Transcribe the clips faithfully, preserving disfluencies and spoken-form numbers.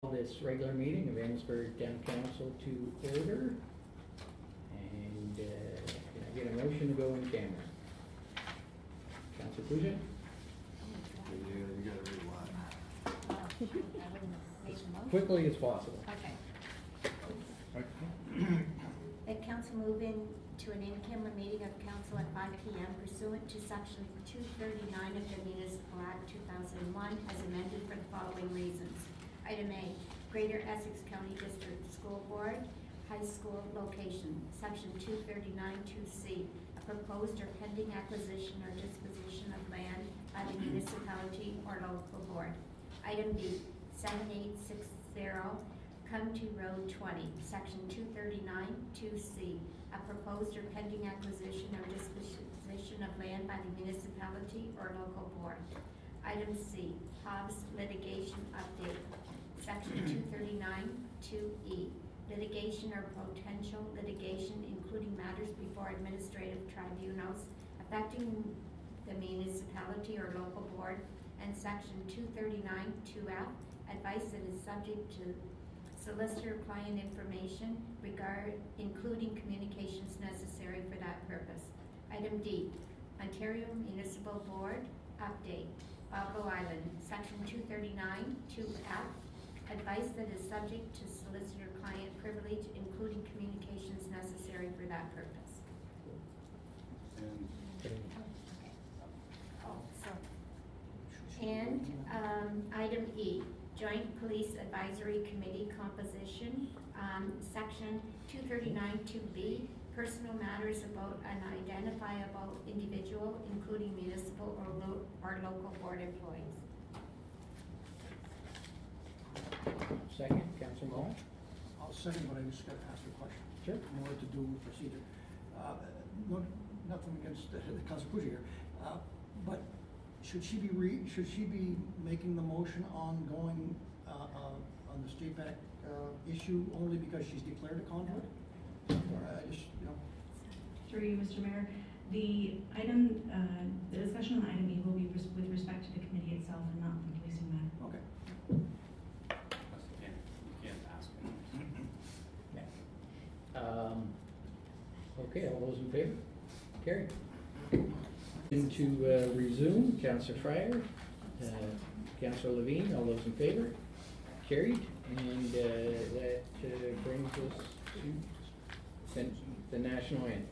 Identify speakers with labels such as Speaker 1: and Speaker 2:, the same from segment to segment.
Speaker 1: This regular meeting of Amherstburg Town Council to order. And uh, can I get a motion to go in camera? Councilor Puja?
Speaker 2: Yeah, you gotta read a lot.
Speaker 1: Quickly as possible.
Speaker 3: Okay. That council move in to an in-camera meeting of council at five P M pursuant to section two thirty-nine of the Municipal Act two thousand one as amended for the following reasons. Item A, Greater Essex County District School Board, High School Location, section two thirty-nine two C, a proposed or pending acquisition or disposition of land by the municipality or local board. Item B, seven eight six zero, Cumtu Road twenty, section two thirty-nine two C, a proposed or pending acquisition or disposition of land by the municipality or local board. Item C, Hobbs litigation update, section two thirty-nine two E, litigation or potential litigation including matters before administrative tribunals affecting the municipality or local board, and section two thirty-nine two F, advice that is subject to solicitor client information regard including communications necessary for that purpose. Item D, Ontario Municipal Board update, Balgo Island, section two thirty-nine two F, advice that is subject to solicitor client privilege including communications necessary for that purpose.
Speaker 2: And
Speaker 3: Oh, so. And um, item E, Joint Police Advisory Committee composition, um, section two thirty-nine two B, personal matters about an identifiable individual, including municipal or, lo or local board employees.
Speaker 1: Second, Councilor Moore?
Speaker 4: I'll second, but I just got to ask a question.
Speaker 1: Sure.
Speaker 4: More to do with procedure. Uh, no, nothing against the, the Council Puja here, uh, but should she be re, should she be making the motion on going uh, uh, on the state back uh, issue only because she's declared a conflict? Or I just, you know.
Speaker 5: Through you, Mister Mayor, the item, uh, the discussion on item E will be res with respect to the committee itself and not the policing matter.
Speaker 4: Okay.
Speaker 2: you can't, you can't ask him.
Speaker 1: Yeah. Um, okay, all those in favor? Carried. To uh, resume, Councilor Fryer, uh, Councilor Levine, all those in favor? Carried. And uh, that uh, brings us to the, the national anthem.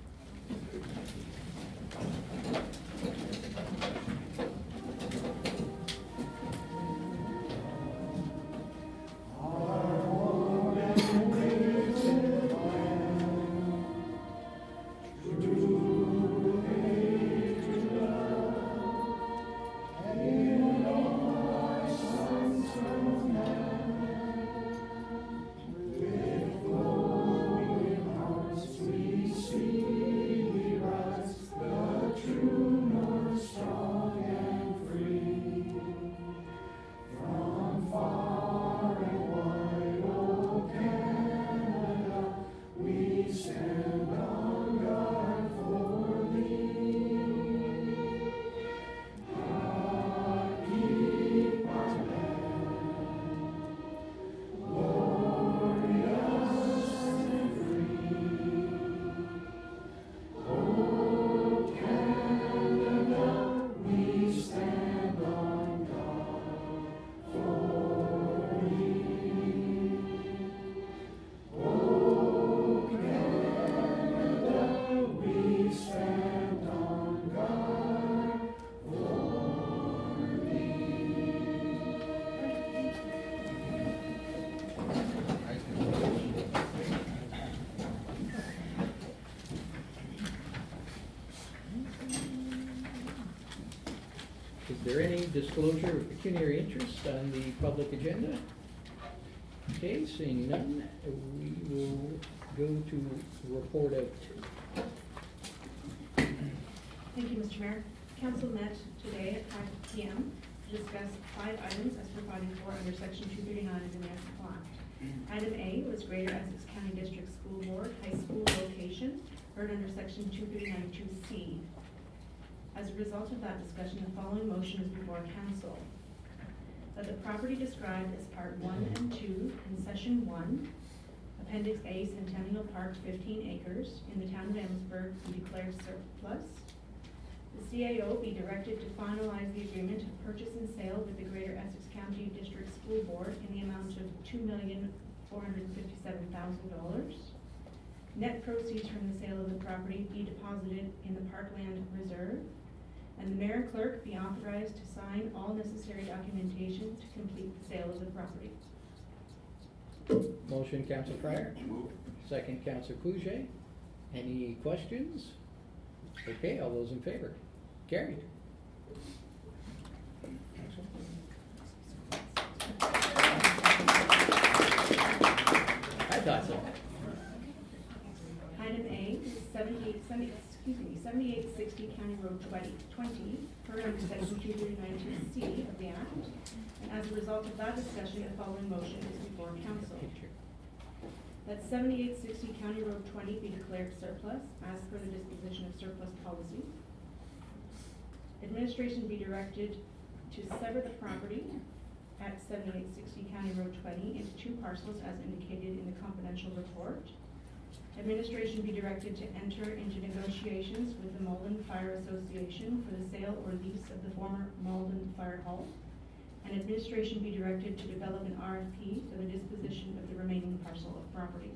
Speaker 1: Is there any disclosure of pecuniary interest on the public agenda? Okay, seeing none, we will go to report out.
Speaker 5: Thank you, Mister Mayor. Council met today at five P M to discuss five items as provided for under section two thirty-nine of the Municipal Act. Item A was Greater Essex County District School Board High School Location, heard under section two thirty-nine two C. As a result of that discussion, the following motion is before council. that the property described as Part one and two, Concession one, Appendix A, Centennial Park, fifteen acres, in the town of Amherstburg, be declared surplus. The C A O be directed to finalize the agreement of purchase and sale with the Greater Essex County District School Board in the amount of two million four hundred fifty-seven thousand dollars. Net proceeds from the sale of the property be deposited in the Parkland Reserve, and the mayor and clerk be authorized to sign all necessary documentation to complete the sale of the property.
Speaker 1: Motion, Councillor Fryer.
Speaker 2: Move.
Speaker 1: Second, Councillor Pouget. Any questions? Okay, all those in favor? Carried. I thought so.
Speaker 5: Item A is seventy-eight, seventy, excuse me, seventy-eight sixty County Road twenty, twenty, per under section two thirty-nine two C of the Act. And as a result of that discussion, the following motion is before council. That seventy-eight sixty County Road twenty be declared surplus as per the disposition of surplus policy. Administration be directed to sever the property at seventy-eight sixty County Road twenty into two parcels as indicated in the confidential report. Administration be directed to enter into negotiations with the Malden Fire Association for the sale or lease of the former Malden Fire Hall. And administration be directed to develop an R F P for the disposition of the remaining parcel of property.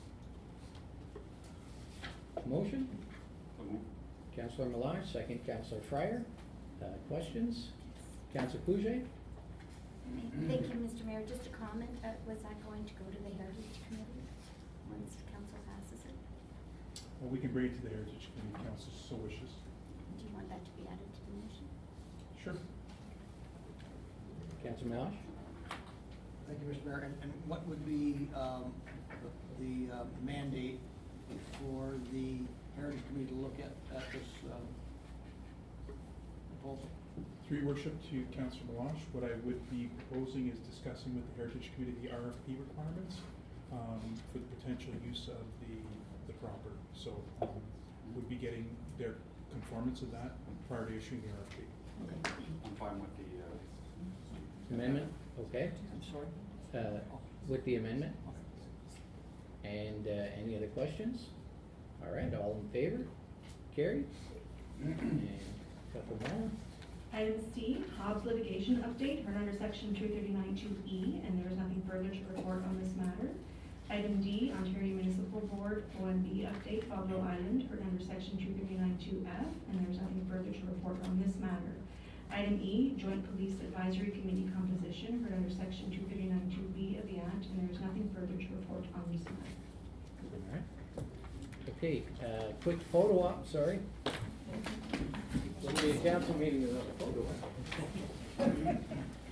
Speaker 1: Motion?
Speaker 2: So move.
Speaker 1: Councillor Millard, second, Councillor Fryer. Uh, questions? Councillor Pouget?
Speaker 3: Thank you, Mister Mayor. Just a comment, uh, was that going to go to the Heritage Committee once council passes it?
Speaker 6: Well, we can bring it to the Heritage Committee, council so wishes.
Speaker 3: Do you want that to be added to the motion?
Speaker 6: Sure.
Speaker 1: Councillor Millard?
Speaker 4: Thank you, Mister Mayor. And, and what would be, um, the, the uh, mandate for the Heritage Committee to look at, at this, um, proposal?
Speaker 6: Through your worship to Councillor Melange, what I would be proposing is discussing with the Heritage Committee the R F P requirements um, for the potential use of the, the property. So um, we'd be getting their conformance of that prior to issuing the R F P.
Speaker 2: I'm fine with the, uh.
Speaker 1: Amendment? Okay.
Speaker 4: I'm sorry?
Speaker 1: Uh, with the amendment? And uh, any other questions? All right, all in favor? Carried. And a couple more.
Speaker 5: Item C, Hobbs litigation update, heard under section two thirty-nine two E, and there is nothing further to report on this matter. Item D, Ontario Municipal Board O M B update, Belleville Island, heard under section two thirty-nine two F, and there is nothing further to report on this matter. Item E, Joint Police Advisory Committee composition, heard under section two thirty-nine two B of the Act, and there is nothing further to report on this matter.
Speaker 1: All right. Okay, uh, quick photo op, sorry. There'll be a council meeting without a photo op.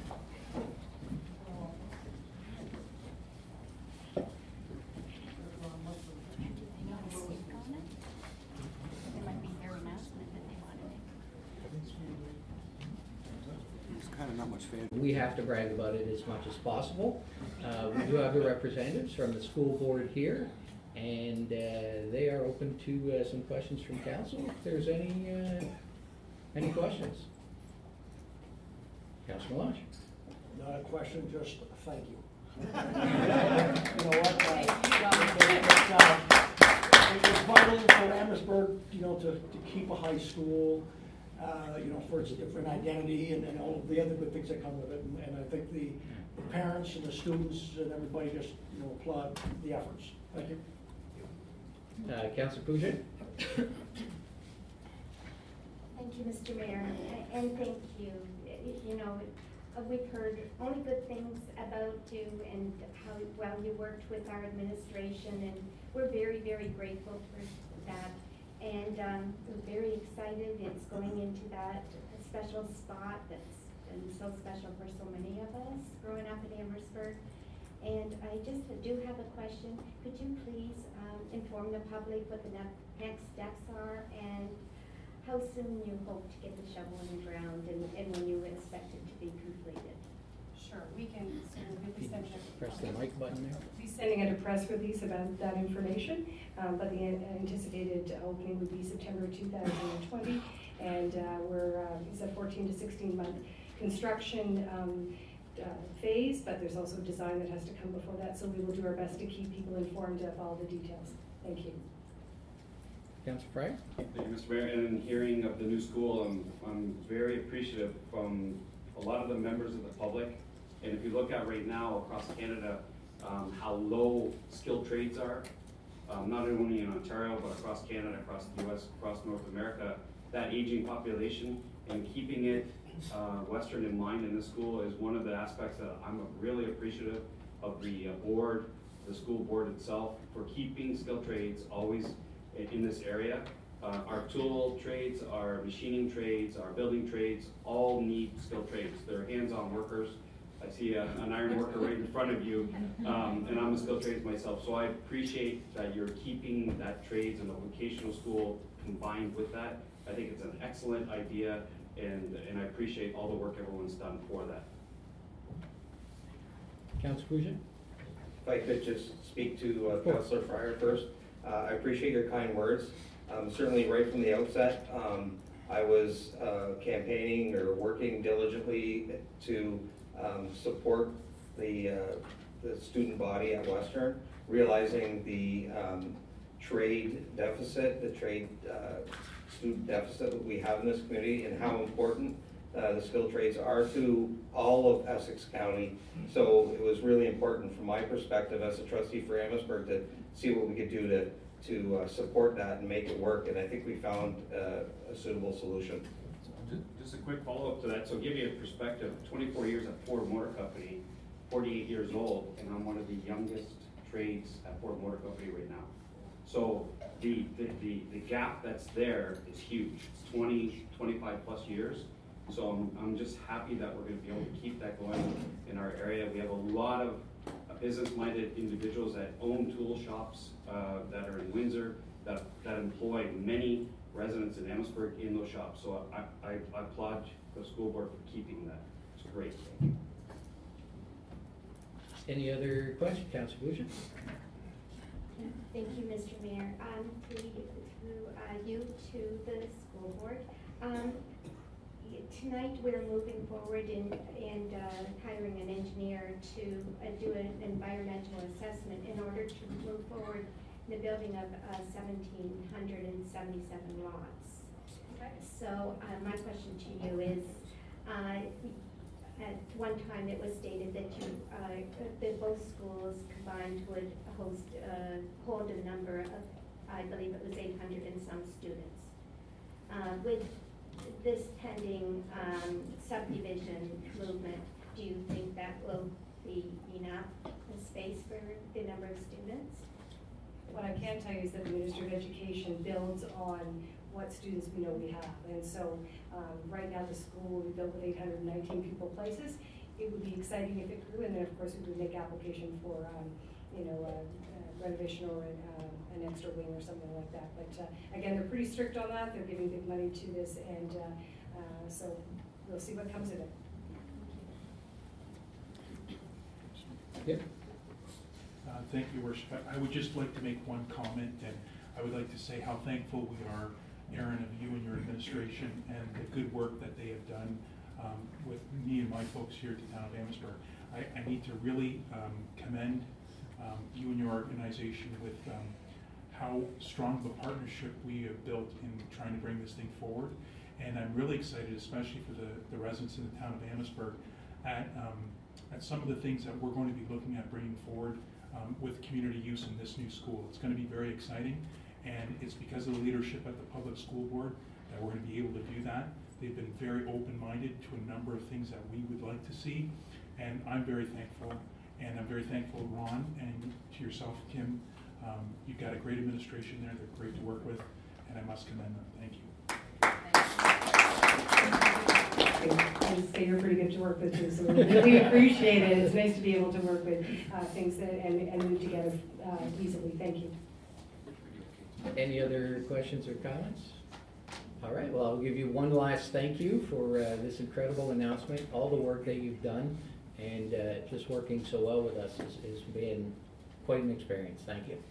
Speaker 3: There might be their announcement that they want to make.
Speaker 2: It's kind of not much fan.
Speaker 1: We have to brag about it as much as possible. Uh, we do have the representatives from the school board here, and uh, they are open to uh, some questions from council if there's any uh, any questions. Councilor Melange.
Speaker 4: Not a question, just a thank you. You know what? uh, it's, uh, It's vital for Amherstburg, you know, to, to keep a high school, uh, you know, for its different identity and, and all of the other good things that come with it. And, and I think the, the parents and the students and everybody just, you know, applaud the efforts. Thank you.
Speaker 1: Uh, Councilor Pouget.
Speaker 7: Thank you, Mister Mayor, and thank you. You know, we've heard only good things about you and how well you worked with our administration, and we're very, very grateful for that. And um, we're very excited. It's going into that special spot that's been so special for so many of us growing up in Amherstburg. And I just do have a question. Could you please um, inform the public what the ne next steps are and how soon you hope to get the shovel in the ground and, and when you expect it to be completed?
Speaker 8: Sure, we can, so we'll be sending a,
Speaker 1: Press the mic button there.
Speaker 8: be sending out a press release about that information, um, but the anticipated opening would be September two thousand twenty, and uh, we're, uh, it's a fourteen to sixteen month construction. Um, uh, phase, but there's also design that has to come before that, so we will do our best to keep people informed of all the details. Thank you.
Speaker 1: Councillor Fryer?
Speaker 2: Thank you, Mister Mayor. And in hearing of the new school, I'm, I'm very appreciative from a lot of the members of the public. And if you look at right now across Canada, um, how low skilled trades are, um, not only in Ontario, but across Canada, across the U S, across North America, that aging population and keeping it uh, Western in mind in this school is one of the aspects that I'm really appreciative of the uh, board, the school board itself, for keeping skilled trades always in, in this area. Uh, our tool trades, our machining trades, our building trades, all need skilled trades. They're hands-on workers. I see a, an iron worker right in front of you, um, and I'm a skilled trades myself. So I appreciate that you're keeping that trades and the vocational school combined with that. I think it's an excellent idea, and, and I appreciate all the work everyone's done for that.
Speaker 1: Councillor Pugin?
Speaker 9: If I could just speak to uh, Councillor Fryer first. Uh, I appreciate your kind words. Um, certainly right from the outset, um, I was uh, campaigning or working diligently to um, support the, uh, the student body at Western, realizing the um, trade deficit, the trade uh, student deficit that we have in this community, and how important uh, the skilled trades are to all of Essex County. So it was really important from my perspective as a trustee for Amherstburg to see what we could do to to uh, support that and make it work, and I think we found uh, a suitable solution.
Speaker 2: Just a quick follow-up to that. So give you a perspective, twenty-four years at Ford Motor Company, forty-eight years old, and I'm one of the youngest trades at Ford Motor Company right now. So the, the, the, the gap that's there is huge. It's twenty, twenty-five plus years. So I'm, I'm just happy that we're gonna be able to keep that going in our area. We have a lot of uh, business-minded individuals that own tool shops uh, that are in Windsor, that, that employ many residents in Amherstburg in those shops. So I, I, I applaud the school board for keeping that. It's great. Thank you.
Speaker 1: Any other questions, Councillor Pugin?
Speaker 7: Thank you, Mister Mayor. Um, through, through uh, you to the school board. Um, tonight we're moving forward in and uh, hiring an engineer to uh, do an environmental assessment in order to move forward in the building of uh, one thousand seven hundred seventy-seven lots. So uh, my question to you is, uh, at one time it was stated that you, uh, that both schools combined would host, uh, hold a number of, I believe it was eight hundred and some students. Uh, with this pending um, subdivision movement, do you think that will be enough space for the number of students?
Speaker 8: What I can tell you is that the Ministry of Education builds on what students we know we have. And so um, right now the school will be built with eight hundred nineteen pupil places. It would be exciting if it grew, and then of course we would make application for um, you know, uh, uh, renovation or an, uh, an extra wing or something like that. But uh, again, they're pretty strict on that. They're giving big money to this, and uh, uh, so we'll see what comes of it.
Speaker 1: Yep.
Speaker 6: Uh, thank you, Worship. I I would just like to make one comment, and I would like to say how thankful we are, Aaron, of you and your administration and the good work that they have done um, with me and my folks here at the town of Amherstburg. I, I need to really um, commend um, you and your organization with um, how strong of a partnership we have built in trying to bring this thing forward. And I'm really excited, especially for the, the residents in the town of Amherstburg, at, um, at some of the things that we're going to be looking at bringing forward um, with community use in this new school. It's going to be very exciting, and it's because of the leadership at the public school board that we're going to be able to do that. They've been very open-minded to a number of things that we would like to see, and I'm very thankful. And I'm very thankful, Ron, and to yourself, Kim. Um, you've got a great administration there. They're great to work with, and I must commend them. Thank you.
Speaker 8: I would say you're pretty good to work with too, so we really appreciate it. It's nice to be able to work with uh, things that, and, and move together uh, easily. Thank you.
Speaker 1: Any other questions or comments? All right, well, I'll give you one last thank you for uh, this incredible announcement, all the work that you've done, and uh, just working so well with us has, has been quite an experience. Thank you.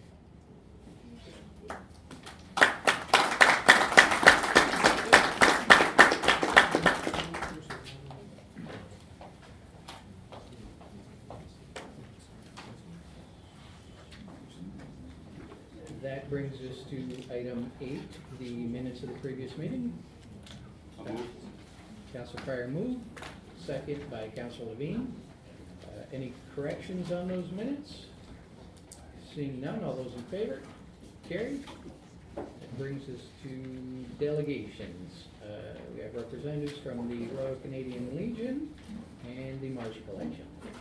Speaker 1: That brings us to item eight, the minutes of the previous meeting.
Speaker 2: I'll move.
Speaker 1: Councilor Fryer moved, second by Councilor Levine. Uh, Any corrections on those minutes? Seeing none, all those in favor? Carried. That brings us to delegations. Uh, We have representatives from the Royal Canadian Legion and the Marsh Collection.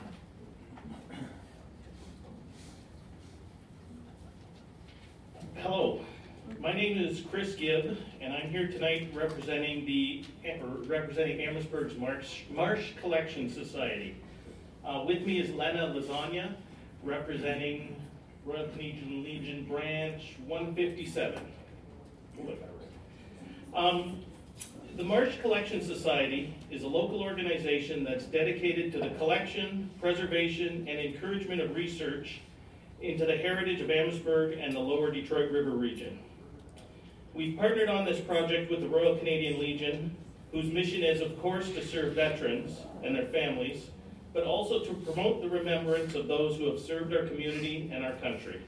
Speaker 10: Hello, my name is Chris Gibb, and I'm here tonight representing the or representing Amherstburg's Marsh, Marsh Collection Society. Uh, with me is Lena Lasagna, representing Royal Canadian Legion Branch one fifty-seven. Ooh, I got it right. Um, the Marsh Collection Society is a local organization that's dedicated to the collection, preservation, and encouragement of research into the heritage of Amherstburg and the lower Detroit River region. We've partnered on this project with the Royal Canadian Legion, whose mission is, of course, to serve veterans and their families, but also to promote the remembrance of those who have served our community and our country.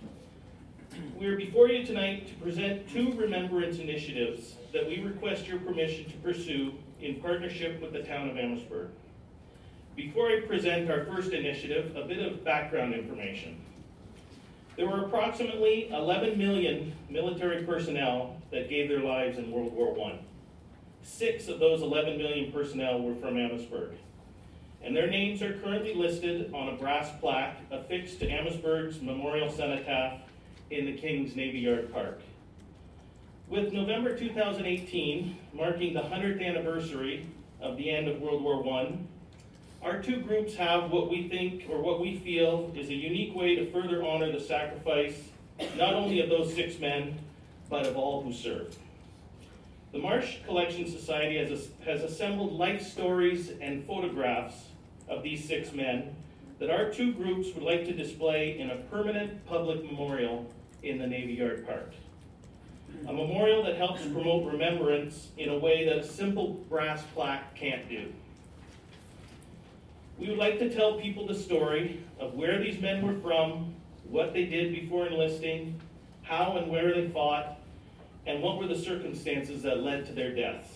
Speaker 10: We are before you tonight to present two remembrance initiatives that we request your permission to pursue in partnership with the town of Amherstburg. Before I present our first initiative, a bit of background information. There were approximately eleven million military personnel that gave their lives in World War One. Six of those eleven million personnel were from Amherstburg, and their names are currently listed on a brass plaque affixed to Amherstburg's Memorial Cenotaph in the King's Navy Yard Park. With November two thousand eighteen marking the one hundredth anniversary of the end of World War One, our two groups have what we think, or what we feel, is a unique way to further honor the sacrifice, not only of those six men, but of all who served. The Marsh Collection Society has, has assembled life stories and photographs of these six men that our two groups would like to display in a permanent public memorial in the Navy Yard Park. A memorial that helps promote remembrance in a way that a simple brass plaque can't do. We would like to tell people the story of where these men were from, what they did before enlisting, how and where they fought, and what were the circumstances that led to their deaths.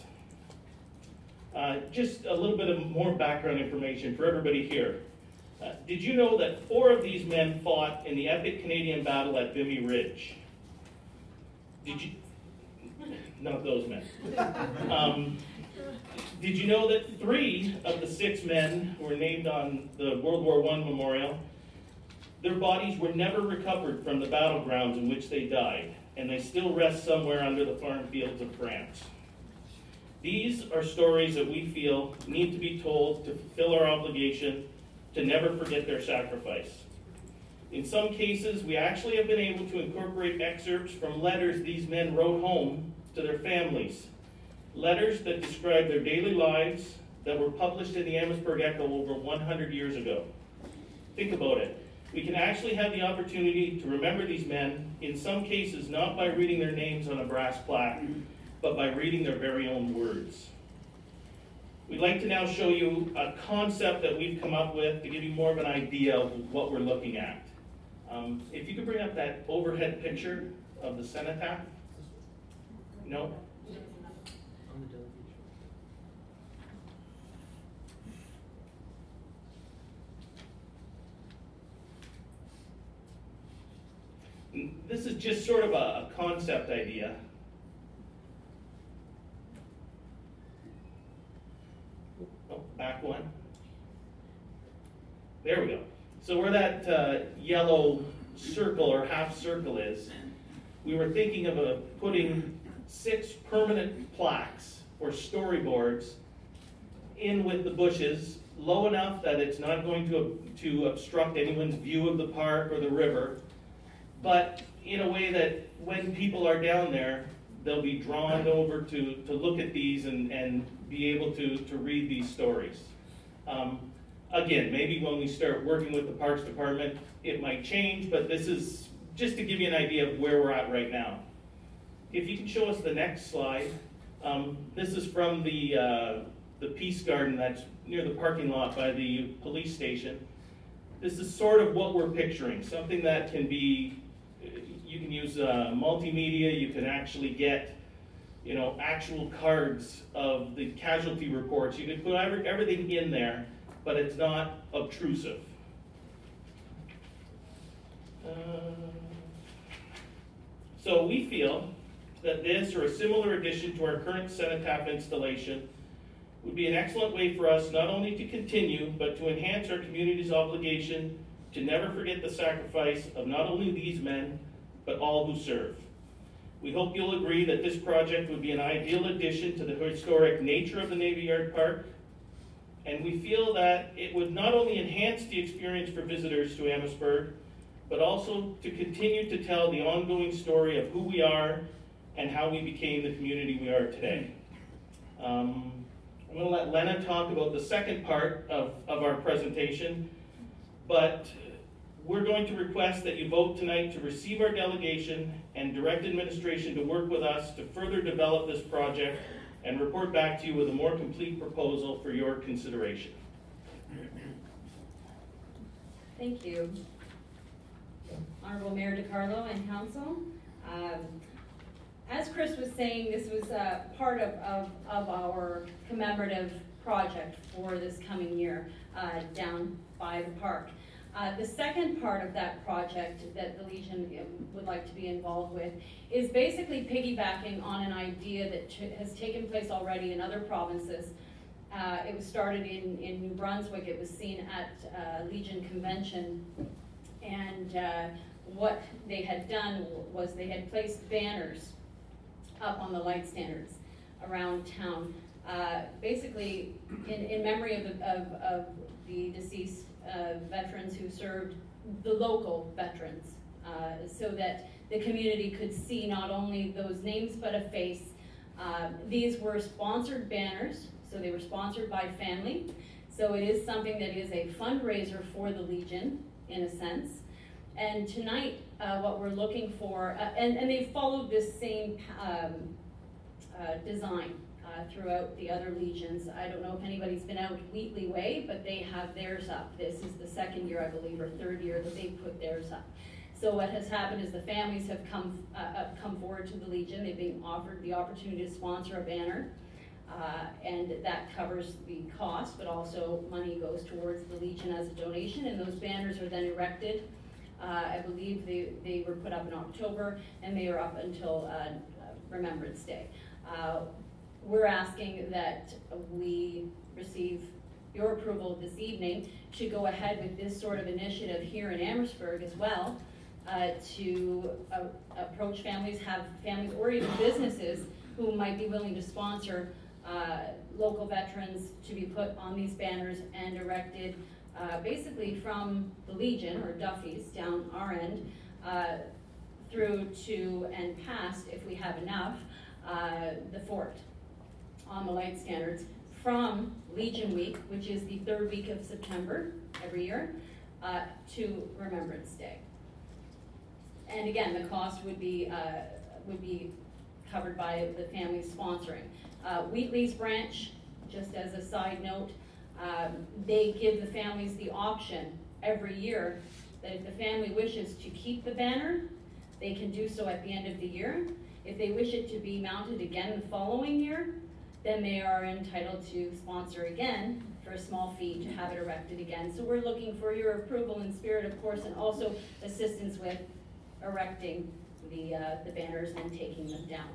Speaker 10: Uh, just a little bit of more background information for everybody here. Uh, did you know that four of these men fought in the epic Canadian battle at Vimy Ridge? Did you? Not those men. Um, Did you know that three of the six men who were named on the World War One memorial, their bodies were never recovered from the battlegrounds in which they died, and they still rest somewhere under the farm fields of France? These are stories that we feel need to be told to fulfill our obligation to never forget their sacrifice. In some cases, we actually have been able to incorporate excerpts from letters these men wrote home to their families. Letters that describe their daily lives that were published in the Amherstburg Echo over one hundred years ago. Think about it. We can actually have the opportunity to remember these men, in some cases not by reading their names on a brass plaque, but by reading their very own words. We'd like to now show you a concept that we've come up with to give you more of an idea of what we're looking at. Um, if you could bring up that overhead picture of the cenotaph. No? This is just sort of a, a concept idea. Oh, back one. There we go. So where that uh, yellow circle or half circle is, we were thinking of a, putting six permanent plaques or storyboards in with the bushes, low enough that it's not going to, to obstruct anyone's view of the park or the river, but in a way that when people are down there, they'll be drawn over to, to look at these and, and be able to, to read these stories. Um, again, maybe when we start working with the Parks Department, it might change, but this is just to give you an idea of where we're at right now. If you can show us the next slide. Um, this is from the, uh, the Peace Garden that's near the parking lot by the police station. This is sort of what we're picturing, something that can be you can use uh, multimedia, you can actually get, you know, actual cards of the casualty reports. You can put every, everything in there, but it's not obtrusive. Uh, so we feel that this or a similar addition to our current cenotaph installation would be an excellent way for us not only to continue, but to enhance our community's obligation to never forget the sacrifice of not only these men, but all who serve. We hope you'll agree that this project would be an ideal addition to the historic nature of the Navy Yard Park, and we feel that it would not only enhance the experience for visitors to Amherstburg, but also to continue to tell the ongoing story of who we are and how we became the community we are today. Um, I'm going to let Lena talk about the second part of, of our presentation, but we're going to request that you vote tonight to receive our delegation and direct administration to work with us to further develop this project and report back to you with a more complete proposal for your consideration.
Speaker 11: Thank you. Honorable Mayor DiCarlo and Council. Um, as Chris was saying, this was uh, part of, of, of our commemorative project for this coming year uh, down by the park. Uh, the second part of that project that the Legion would like to be involved with is basically piggybacking on an idea that has taken place already in other provinces. Uh, it was started in, in New Brunswick. It was seen at uh, Legion Convention. And uh, what they had done was they had placed banners up on the light standards around town, uh, basically in, in memory of the, of, of the deceased uh, veterans who served, the local veterans, uh, so that the community could see not only those names but a face. Uh, these were sponsored banners, so they were sponsored by family. So it is something that is a fundraiser for the Legion, in a sense. And tonight, uh, what we're looking for, uh, and, and they've followed this same um, uh, design uh, throughout the other Legions. I don't know if anybody's been out Wheatley Way, but they have theirs up. This is the second year, I believe, or third year that they've put theirs up. So what has happened is the families have come, uh, uh, come forward to the Legion. They've been offered the opportunity to sponsor a banner. Uh, and that covers the cost, but also money goes towards the Legion as a donation, and those banners are then erected. Uh, I believe they, they were put up in October, and they are up until uh, Remembrance Day. Uh, we're asking that we receive your approval this evening to go ahead with this sort of initiative here in Amherstburg as well, uh, to uh, approach families, have families or even businesses who might be willing to sponsor uh, local veterans to be put on these banners and erected uh, basically from the Legion or Duffy's down our end uh, through to and past, if we have enough, uh, the fort on the light standards from Legion Week, which is the third week of September every year, uh, to Remembrance Day. And again, the cost would be uh, would be covered by the family sponsoring. Uh, Wheatley's branch, just as a side note, um, they give the families the option every year that if the family wishes to keep the banner, they can do so at the end of the year. If they wish it to be mounted again the following year, then they are entitled to sponsor again for a small fee to have it erected again. So we're looking for your approval in spirit, of course, and also assistance with erecting the, uh, the banners and taking them down.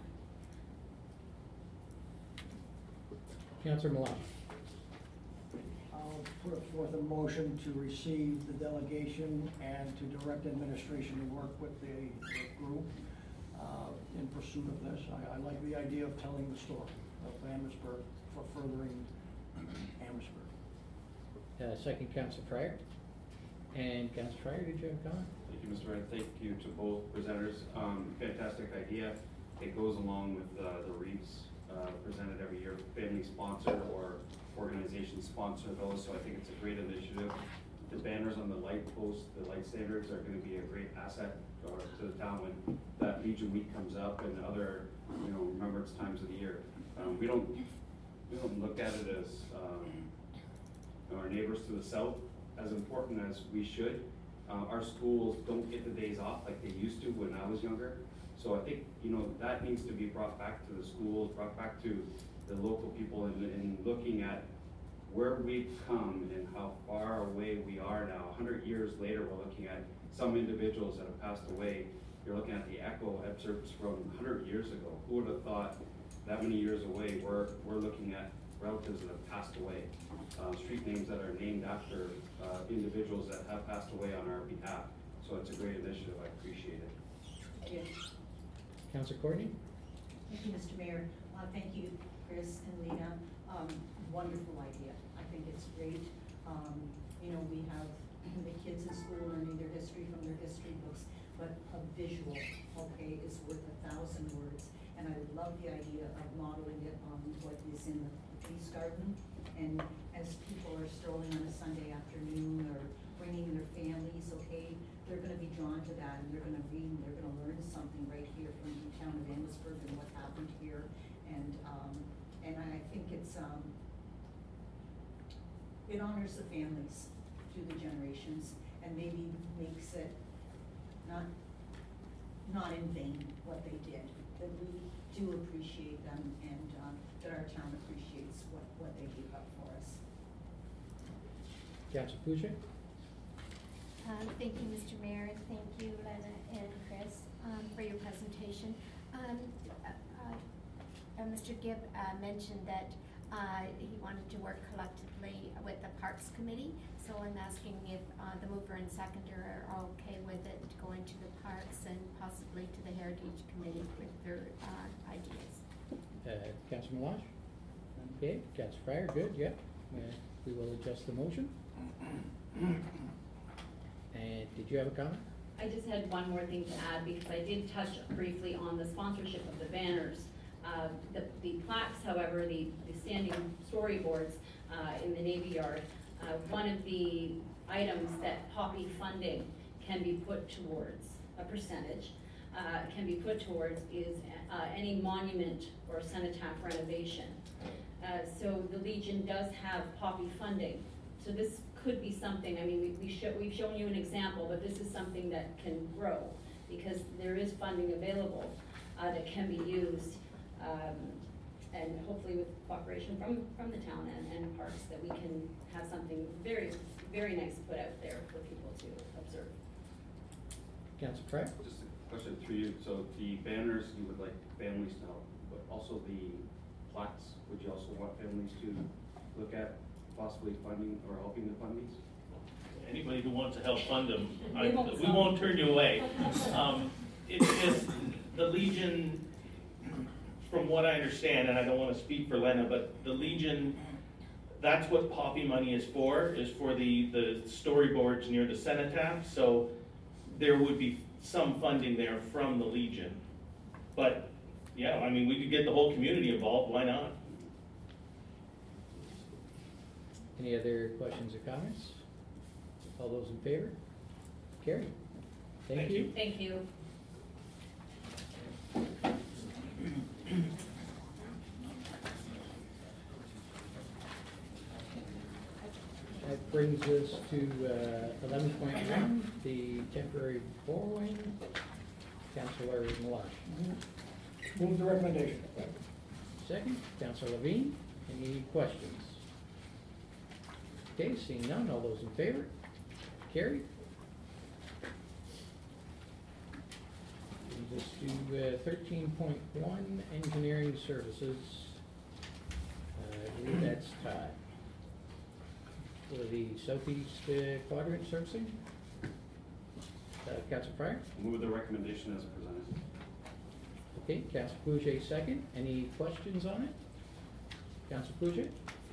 Speaker 1: Councillor Milano.
Speaker 4: I'll put forth a motion to receive the delegation and to direct administration to work with the, the group uh, in pursuit of this. I, I like the idea of telling the story of Amherstburg for furthering Amherstburg.
Speaker 1: Uh, second, Councillor Fryer. And Councillor Fryer, did you have a comment?
Speaker 2: Thank you, Mister Mayor. Thank you to both presenters. Um, fantastic idea. It goes along with uh, the wreaths uh, presented every year. Family sponsor or organization sponsor those, so I think it's a great initiative. The banners on the light posts, the light standards are going to be a great asset uh, to the town when that Legion Week comes up and other, you know, remembrance times of the year. Um, we don't we don't look at it as um, our neighbors to the south as important as we should. Uh, our schools don't get the days off like they used to when I was younger. So I think, you know, that needs to be brought back to the schools, brought back to the local people, and, and looking at where we've come and how far away we are now. A hundred years later, we're looking at some individuals that have passed away. You're looking at the echo excerpts from a hundred years ago. Who would have thought that many years away, we're, we're looking at relatives that have passed away, uh, street names that are named after uh, individuals that have passed away on our behalf. So it's a great initiative. I appreciate it.
Speaker 11: Thank you.
Speaker 1: Councilor Courtney?
Speaker 12: Thank you, Mister Mayor. Uh, thank you, Chris and Lena. Um, wonderful idea. I think it's great. Um, you know, we have the kids in school learning their history from their history books, but a visual, okay, is worth a thousand words. And I love the idea of modeling it on what is in the peace garden. And as people are strolling on a Sunday afternoon or bringing their families, okay, they're gonna be drawn to that, and they're gonna read, and they're gonna learn something right here from the town of Amherstburg and what happened here. And, um, and I think it's, um, it honors the families through the generations, and maybe makes it not, not in vain what they did, that we do appreciate them, and, um, that our town appreciates what, what they gave up for us.
Speaker 1: Councilor Pouchet?
Speaker 3: Um, thank you, Mister Mayor, and thank you, Lena and Chris, um, for your presentation. Um, uh, uh, Mister Gibb, uh, mentioned that, uh, he wanted to work collectively with the Parks Committee, so I'm asking if, uh, the mover and seconder are okay with it, going to the Parks and possibly to the Heritage Committee with their, uh, ideas.
Speaker 1: Uh, Councilor Melange? Okay, Councilor Fryer, good, yeah. Uh, we will adjust the motion. And did you have a comment?
Speaker 11: I just had one more thing to add, because I did touch briefly on the sponsorship of the banners. Uh, the, the plaques, however, the, the standing storyboards uh, in the Navy Yard, uh, one of the items that Poppy funding can be put towards, a percentage, uh, can be put towards is uh, any monument or cenotaph renovation. Uh, so the Legion does have Poppy funding. So this could be something, I mean, we, we show, we've shown you an example, but this is something that can grow, because there is funding available uh, that can be used, um, and hopefully with cooperation from, from the town and, and Parks, that we can have something very, very nice put out there for people to observe.
Speaker 1: Councilor Fryer?
Speaker 2: Just a question through you. So the banners, you would like families to help, but also the plaques, would you also want families to look at possibly funding or helping to fund these?
Speaker 10: Anybody who wants to help fund them, I,
Speaker 11: We won't
Speaker 10: we
Speaker 11: sell.
Speaker 10: won't turn you away. Um, it's just, the Legion, from what I understand, and I don't want to speak for Lena, but the Legion, that's what Poppy money is for, is for the, the storyboards near the cenotaph. So there would be some funding there from the Legion. But yeah, I mean, we could get the whole community involved, why not?
Speaker 1: Any other questions or comments? All those in favor? Carried. Thank
Speaker 10: Thank
Speaker 1: you.
Speaker 10: you.
Speaker 11: Thank you.
Speaker 1: That brings us to uh, eleven point one, the temporary borrowing. Councilor Melange.
Speaker 4: Move the recommendation.
Speaker 1: Second, Councilor Levine. Any questions? Okay, seeing none, all those in favor? Carried. Brings us to uh, thirteen point one, engineering services. Uh, I believe that's Todd. For the southeast uh, quadrant servicing. Uh, Councilor Fryer?
Speaker 2: I'll move the recommendation as presented.
Speaker 1: Okay, Councilor Pouchet second. Any questions on it? Councilor Pouchet?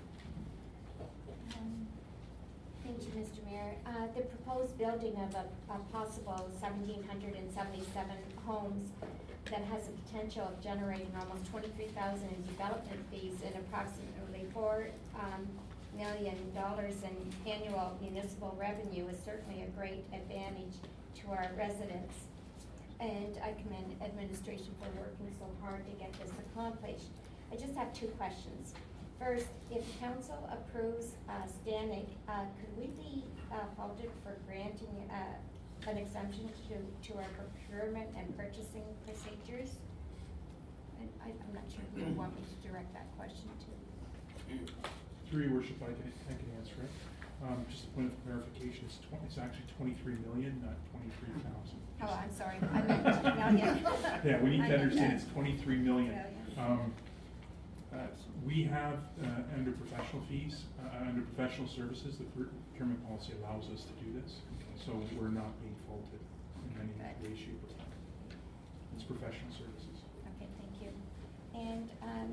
Speaker 3: Um, Thank you, Mister Mayor. Uh, the proposed building of a, a possible seventeen seventy-seven homes that has the potential of generating almost twenty-three thousand in development fees and approximately four, um, million dollars in annual municipal revenue is certainly a great advantage to our residents. And I commend administration for working so hard to get this accomplished. I just have two questions. First, if council approves uh, Stanek, uh, could we be uh, uh, faulted for granting, uh, an exemption to, to our procurement and purchasing procedures? And I, I'm not sure who you want me to direct that question to.
Speaker 6: Through your worship, I can, I can answer it. Um, just a point of clarification, it's twenty, it's actually twenty-three million, not twenty-three thousand.
Speaker 3: Oh, I'm sorry, I meant million.
Speaker 6: Yeah, we need
Speaker 3: I
Speaker 6: to
Speaker 3: meant
Speaker 6: understand
Speaker 3: that.
Speaker 6: it's twenty-three million.
Speaker 3: Million.
Speaker 6: Um, uh, we have, uh, under professional fees, uh, under professional services, the procurement policy allows us to do this. So we're not being faulted in any
Speaker 3: Good.
Speaker 6: way, shape, or form. It's professional services.
Speaker 3: Okay, thank you. And, um,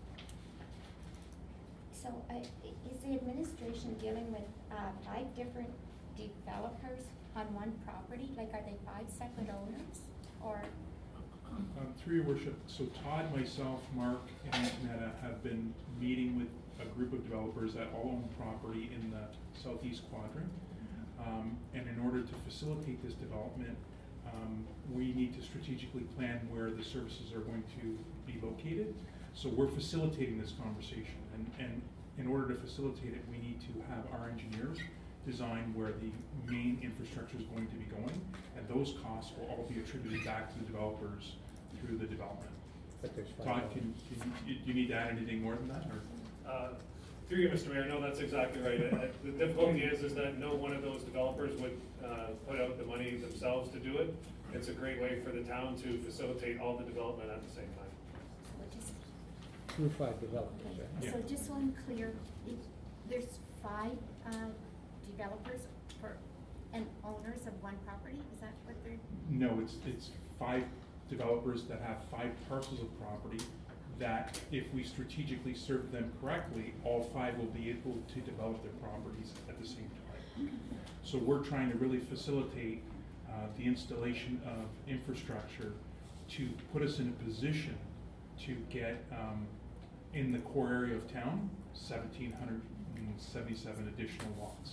Speaker 3: so, uh, is the administration dealing with, uh, five different developers on one property? Like, are they five separate owners, or?
Speaker 6: Um, through your worship, so Todd, myself, Mark, and Antonetta have been meeting with a group of developers that all own property in the southeast quadrant. Um, and in order to facilitate this development, um, we need to strategically plan where the services are going to be located. So we're facilitating this conversation, and, and in order to facilitate it, we need to have our engineers design where the main infrastructure is going to be going, and those costs will all be attributed back to the developers through the development.
Speaker 1: But there's five.
Speaker 6: Todd, can, can you, do you need to add anything more than that, or?
Speaker 13: Uh, Through you, Mister Mayor, no, that's exactly right. Uh, The difficulty is, is that no one of those developers would uh, put out the money themselves to do it. It's a great way for the town to facilitate all the development at the same time.
Speaker 3: So we're just,
Speaker 1: Through five developers,
Speaker 3: okay.
Speaker 1: right?
Speaker 3: So just so I'm clear, it, there's five, uh, developers for, and owners of one property? Is that what they're?
Speaker 6: No, it's, it's five developers that have five parcels of property that if we strategically serve them correctly, all five will be able to develop their properties at the same time. So we're trying to really facilitate uh, the installation of infrastructure to put us in a position to get um, in the core area of town, seventeen seventy-seven additional lots.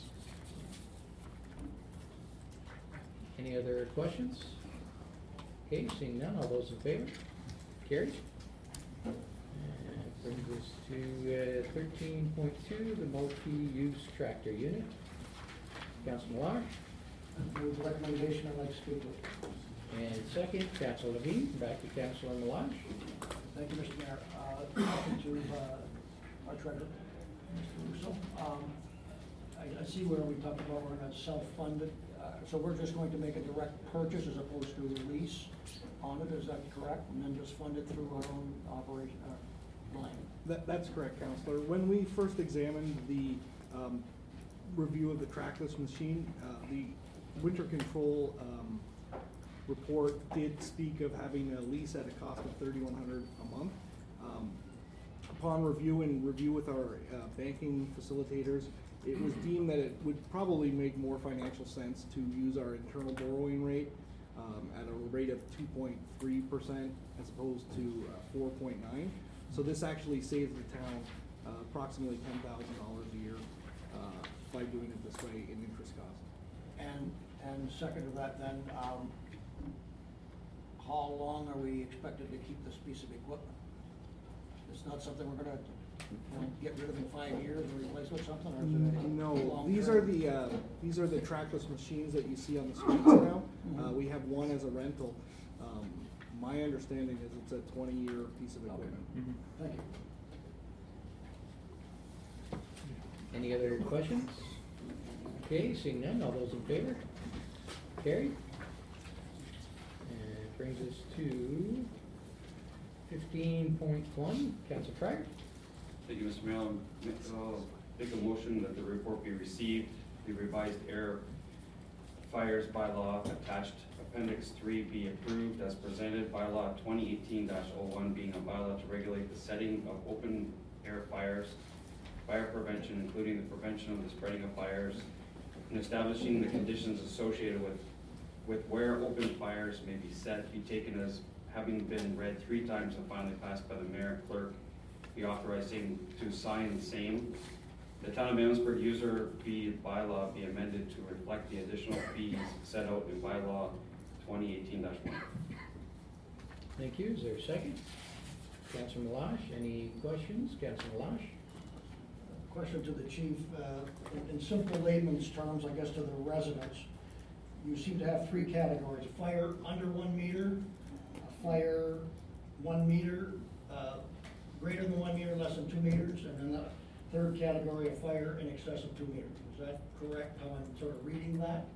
Speaker 1: Any other questions? Okay, seeing none, all those in favor? Carried. And brings us to uh, thirteen point two, the multi-use tractor unit. Councilor Millar,
Speaker 4: Move the recommendation, I'd like to speak with.
Speaker 1: and second, Councilor Levine, back to Councilor Millar.
Speaker 4: Thank you, Mister Mayor. Uh, talking to, uh, our treasurer, Mister Russo. Um, I, I see where we talked about we're gonna self-fund it, uh, so we're just going to make a direct purchase as opposed to a lease on it, is that correct? And then just fund it through our own operation, uh, line?
Speaker 14: That, that's correct, Counselor. When we first examined the um, review of the trackless machine, uh, the winter control um, report did speak of having a lease at a cost of thirty-one hundred dollars a month. Um, upon review and review with our uh, banking facilitators, it was deemed that it would probably make more financial sense to use our internal borrowing rate um, at a rate of two point three percent as opposed to uh, four point nine. So this actually saves the town uh, approximately ten thousand dollars a year uh, by doing it this way in interest costs.
Speaker 4: And, and second to that then, um, how long are we expected to keep this piece of equipment? It's not something we're gonna, you know, get rid of in five years and replace with something, or is it a
Speaker 14: No,
Speaker 4: long
Speaker 14: these
Speaker 4: term?
Speaker 14: are the, uh, these are the trackless machines that you see on the streets now. Uh, we have one as a rental. Um, my understanding is it's a twenty-year piece of
Speaker 4: Okay.
Speaker 14: equipment.
Speaker 6: Mhm.
Speaker 4: Thank you.
Speaker 1: Any other questions? Okay, seeing none, all those in favor? Carried. And it brings us to fifteen point one, Councilor Fryer.
Speaker 2: Thank you, Mister Mayor. I'll make- I'll make a motion that the report be received, the revised air fires bylaw attached appendix three be approved as presented, bylaw twenty eighteen dash oh one being a bylaw to regulate the setting of open air fires, fire prevention, including the prevention of the spreading of fires, and establishing the conditions associated with, with where open fires may be set, be taken as having been read three times and finally passed by the mayor and clerk, be authorizing to sign the same. The town of Amherstburg user fee bylaw be amended to reflect the additional fees set out in bylaw twenty eighteen dash one.
Speaker 1: Thank you. Is there a second? Councilor Milosh, any questions? Councilor Milosh?
Speaker 4: question to the chief, uh, in, in simple layman's terms, I guess to the residents. You seem to have three categories: fire under one meter, a fire one meter, uh, greater than one meter, less than two meters, and then the third category of fire in excess of two meters. Is that correct, how I'm sort of reading that?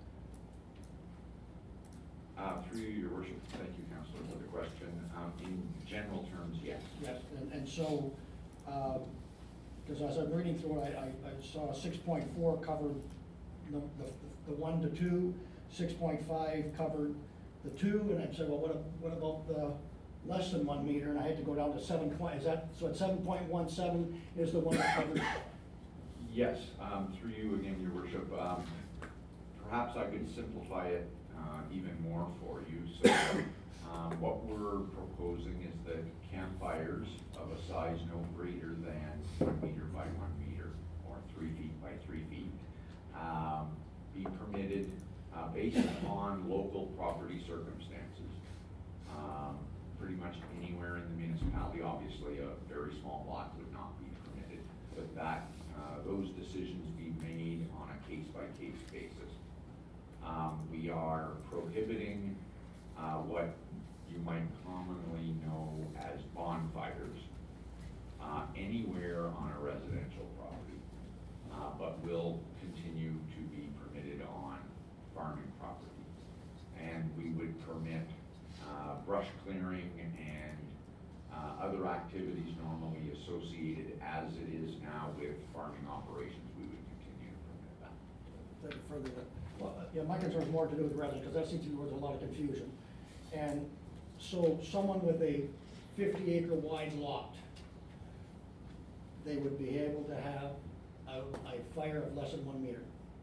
Speaker 15: Uh, through you, your worship, thank you, Councillor, for the question. Um, in general terms, yes.
Speaker 4: Yes, and, and so, because as I'm reading through it, I, I, I saw six point four covered the, the, the one to two, six point five covered the two, and I said, well, what, a- what about the less than one meter? And I had to go down to seven point, is that, so at seven point one seven is the one that covers?
Speaker 15: Yes, um, through you again, your worship. Um, perhaps I could simplify it uh, even more for you. So um, what we're proposing is that campfires of a size no greater than one meter by one meter or three feet by three feet um, be permitted uh, based on local property circumstances. Um, pretty much anywhere in the municipality. Obviously, a very small lot would not be permitted, but that uh, those decisions be made on a case-by-case basis. Um, we are prohibiting uh, what you might commonly know as bonfires uh, anywhere on a residential property, uh, but will continue to be permitted on farming property. And we would permit uh, brush clearing and uh, other activities normally associated as it is now with farming operations. We would continue to permit that.
Speaker 4: Thank you further. Well, uh, yeah, my concern is more to do with residents, because that seems to be where there's a lot of confusion. And so someone with a fifty acre wide lot, they would be able to have a, a fire of less than one meter.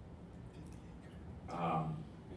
Speaker 15: Um,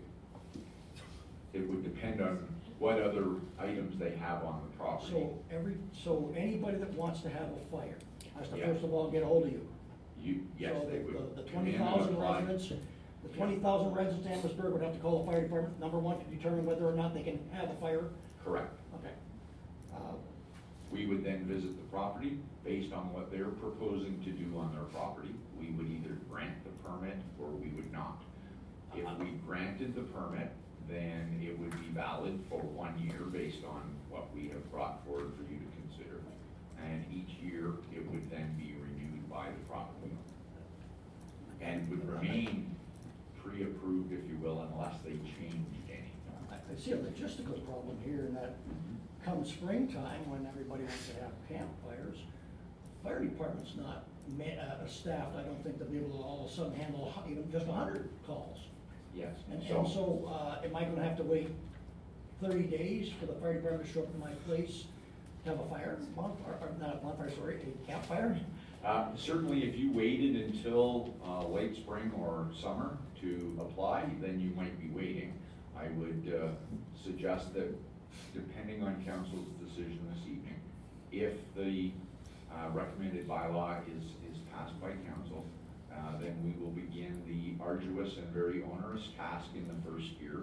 Speaker 15: it would depend on what other items they have on the property.
Speaker 4: So every, so anybody that wants to have a fire has to
Speaker 15: Yeah.
Speaker 4: first of all get a hold of you.
Speaker 15: You, yes,
Speaker 4: So
Speaker 15: they
Speaker 4: the-
Speaker 15: would.
Speaker 4: The, the
Speaker 15: come
Speaker 4: twenty
Speaker 15: in and
Speaker 4: thousand
Speaker 15: apply.
Speaker 4: residents, the twenty thousand residents in Amherstburg would have to call the fire department, number one, to determine whether or not they can have a fire.
Speaker 15: Correct.
Speaker 4: Okay. Uh,
Speaker 15: We would then visit the property based on what they're proposing to do on their property. We would either grant the permit or we would not. If we granted the permit, then it would be valid for one year based on what we have brought forward for you to consider. And each year, it would then be renewed by the property owner. And would remain pre-approved, if you will, unless they changed anything.
Speaker 4: I, I see a logistical problem here in that come springtime, when everybody wants to have campfires, fire department's not ma- uh, staffed, I don't think, to be able to all of a sudden handle a hu- even just a hundred calls.
Speaker 15: Yes.
Speaker 4: And, and so, uh, am I gonna have to wait thirty days for the fire department to show up in my place to have a fire, bonfire, or not a bonfire, sorry, a campfire?
Speaker 15: Uh, certainly, if you waited until uh, late spring or summer to apply, then you might be waiting. I would uh, suggest that, depending on council's decision this evening, if the uh, recommended bylaw is, is passed by council, uh, then we will begin the arduous and very onerous task in the first year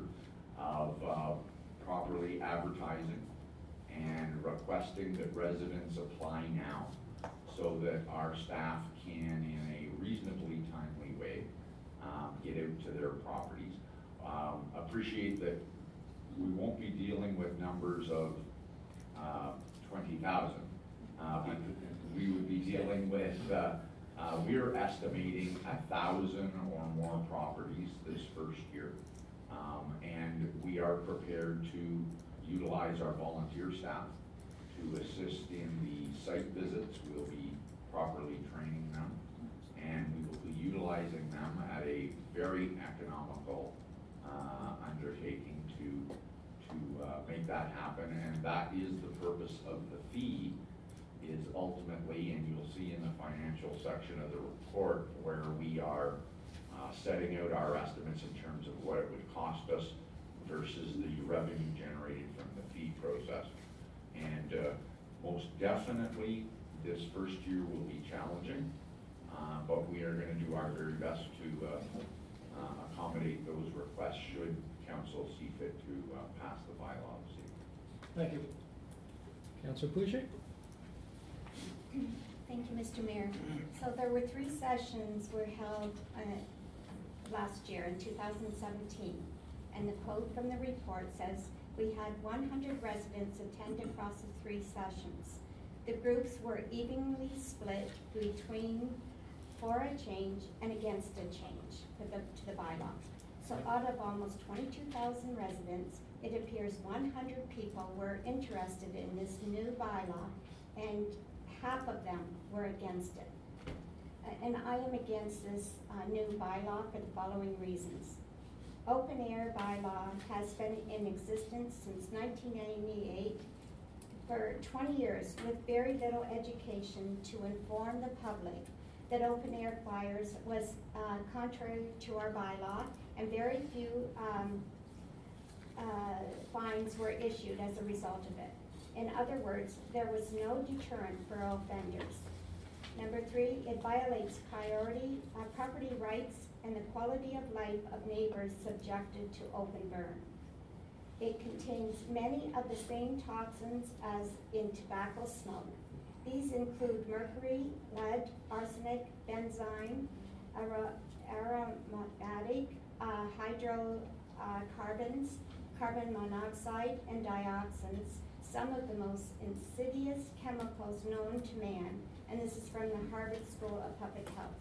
Speaker 15: of uh, properly advertising and requesting that residents apply now so that our staff can, in a reasonably timely way, um, get out to their properties. Um, appreciate that we won't be dealing with numbers of uh, twenty thousand. Uh, we would be dealing with, uh, uh, we're estimating a thousand or more properties this first year. Um, and we are prepared to utilize our volunteer staff to assist in the site visits. We'll be properly training them, and we will be utilizing them at a very economical uh, undertaking to to uh, make that happen. And that is the purpose of the fee, is ultimately, and you'll see in the financial section of the report where we are uh, setting out our estimates in terms of what it would cost us versus the revenue generated from the fee process. And uh, most definitely, this first year will be challenging, uh, but we are going to do our very best to uh, uh, accommodate those requests should council see fit to uh, pass the bylaw this evening.
Speaker 4: Thank you.
Speaker 1: Councilor Pujik?
Speaker 3: Thank you, Mister Mayor. So there were three sessions were held uh, last year in two thousand seventeen. And the quote from the report says, we had one hundred residents attend across the three sessions. The groups were evenly split between for a change and against a change to the, to the bylaw. So out of almost twenty-two thousand residents, it appears one hundred people were interested in this new bylaw, and half of them were against it. Uh, And I am against this uh, new bylaw for the following reasons. Open air bylaw has been in existence since nineteen ninety-eight for twenty years with very little education to inform the public that open air fires was uh, contrary to our bylaw, and very few um, uh, fines were issued as a result of it. In other words, there was no deterrent for offenders. Number three, it violates priority, uh, property rights and the quality of life of neighbors subjected to open burn. It contains many of the same toxins as in tobacco smoke. These include mercury, lead, arsenic, benzene, ara- aromatic, uh, hydrocarbons, uh, carbon monoxide, and dioxins, some of the most insidious chemicals known to man, and this is from the Harvard School of Public Health.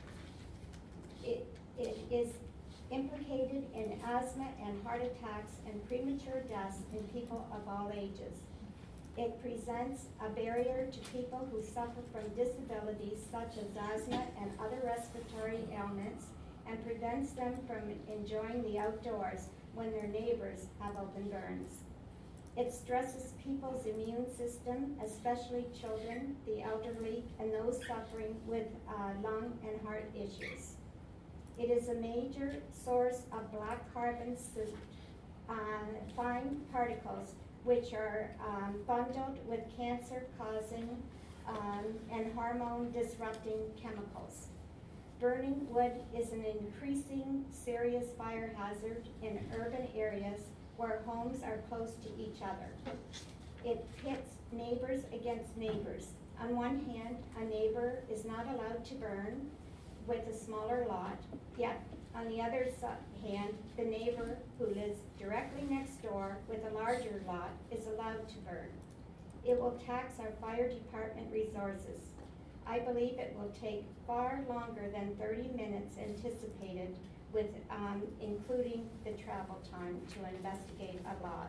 Speaker 3: It, it is implicated in asthma and heart attacks and premature deaths in people of all ages. It presents a barrier to people who suffer from disabilities such as asthma and other respiratory ailments, and prevents them from enjoying the outdoors when their neighbors have open burns. It stresses people's immune system, especially children, the elderly, and those suffering with uh, lung and heart issues. It is a major source of black carbon, uh, fine particles, which are um, bundled with cancer-causing um, and hormone-disrupting chemicals. Burning wood is an increasing serious fire hazard in urban areas where homes are close to each other. It pits neighbors against neighbors. On one hand, a neighbor is not allowed to burn with a smaller lot, yet on the other hand, the neighbor who lives directly next door with a larger lot is allowed to burn. It will tax our fire department resources. I believe it will take far longer than thirty minutes anticipated, with um, including the travel time to investigate a lot.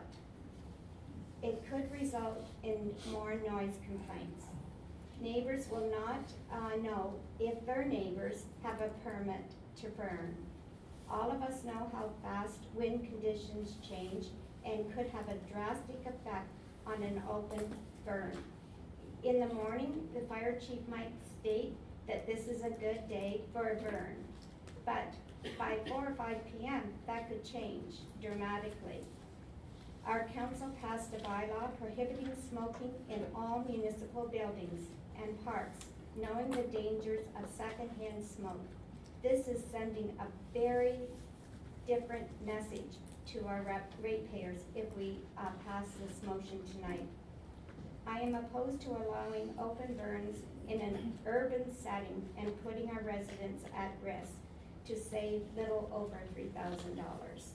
Speaker 3: It could result in more noise complaints. Neighbors will not uh, know if their neighbors have a permit to burn. All of us know how fast wind conditions change and could have a drastic effect on an open burn. In the morning, the fire chief might state that this is a good day for a burn, but by four or five p m, that could change dramatically. Our council passed a bylaw prohibiting smoking in all municipal buildings and parks, knowing the dangers of secondhand smoke. This is sending a very different message to our ratepayers if we uh, pass this motion tonight. I am opposed to allowing open burns in an urban setting and putting our residents at risk to save little over three thousand dollars.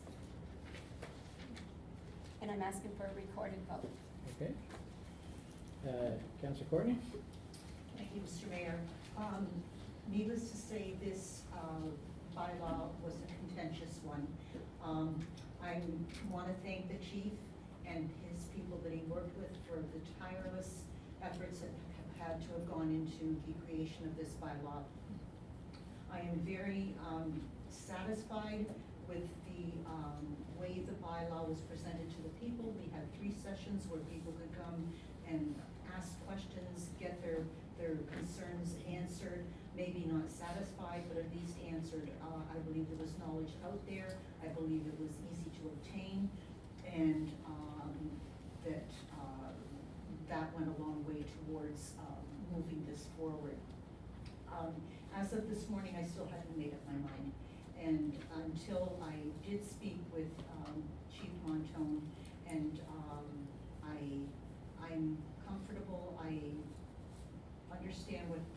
Speaker 3: And I'm asking for a recorded vote.
Speaker 1: Okay. Uh, Councilor Courtney?
Speaker 12: Thank you, Mister Mayor. Um, needless to say, this uh, bylaw was a contentious one. Um, I want to thank the chief and his people that he worked with for the tireless efforts that have had to have gone into the creation of this bylaw. I am very um, satisfied with the um, way the bylaw was presented to the people. We had three sessions where people could come and ask questions, get their, their concerns answered, maybe not satisfied, but at least answered. Uh, I believe there was knowledge out there. I believe it was easy to obtain, and um, that uh, that went a long way towards um, moving this forward. Um, as of this morning, I still hadn't made up my mind. And until I did speak with um, Chief Montone, and um, I, I'm comfortable, I understand what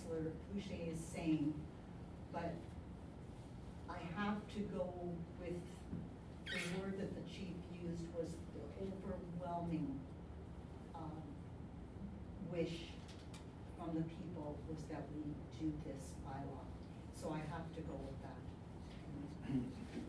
Speaker 12: Councillor Boucher is saying, but I have to go with the word that the chief used was the overwhelming um, wish from the people was that we do this bylaw. So I have to go with that.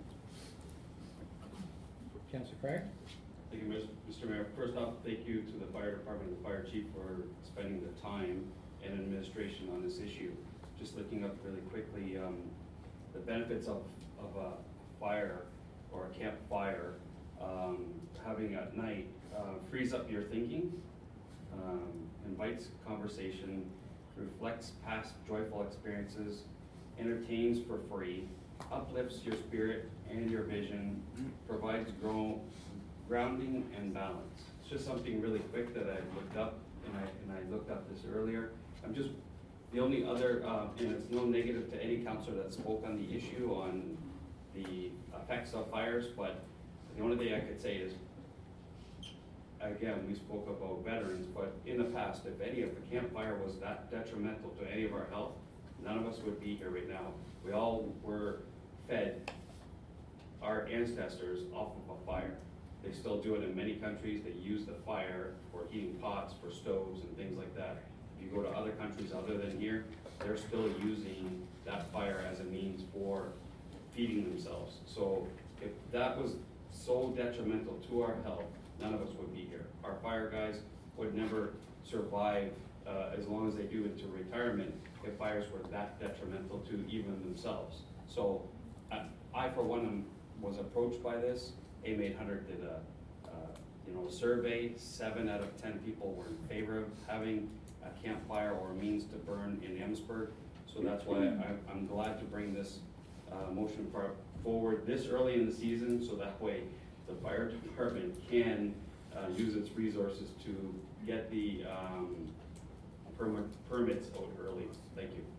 Speaker 1: Councillor Fryer?
Speaker 2: Thank you, Mister Mayor. First off, thank you to the fire department and the fire chief for spending the time and administration on this issue. Just looking up really quickly, um, the benefits of, of a fire or a campfire, um, having at night, uh, frees up your thinking, um, invites conversation, reflects past joyful experiences, entertains for free, uplifts your spirit and your vision, provides grow, grounding and balance. It's just something really quick that I looked up, and I, and I looked up this earlier. I'm just, the only other, uh, and it's no negative to any councillor that spoke on the issue on the effects of fires, but the only thing I could say is, again, we spoke about veterans, but in the past, if any of the campfire was that detrimental to any of our health, none of us would be here right now. We all were fed our ancestors off of a fire. They still do it in many countries. They use the fire for heating pots, for stoves and things like that. If you go to other countries other than here, they're still using that fire as a means for feeding themselves. So if that was so detrimental to our health, none of us would be here. Our fire guys would never survive uh, as long as they do into retirement if fires were that detrimental to even themselves. So uh, I, for one, am, was approached by this. AIM eight hundred did a, uh, you know, survey. Seven out of ten people were in favor of having a campfire or a means to burn in Amherstburg. So that's why I, I'm glad to bring this uh, motion for, forward this early in the season, so that way the fire department can uh, use its resources to get the um, permit, permits out early. Thank you.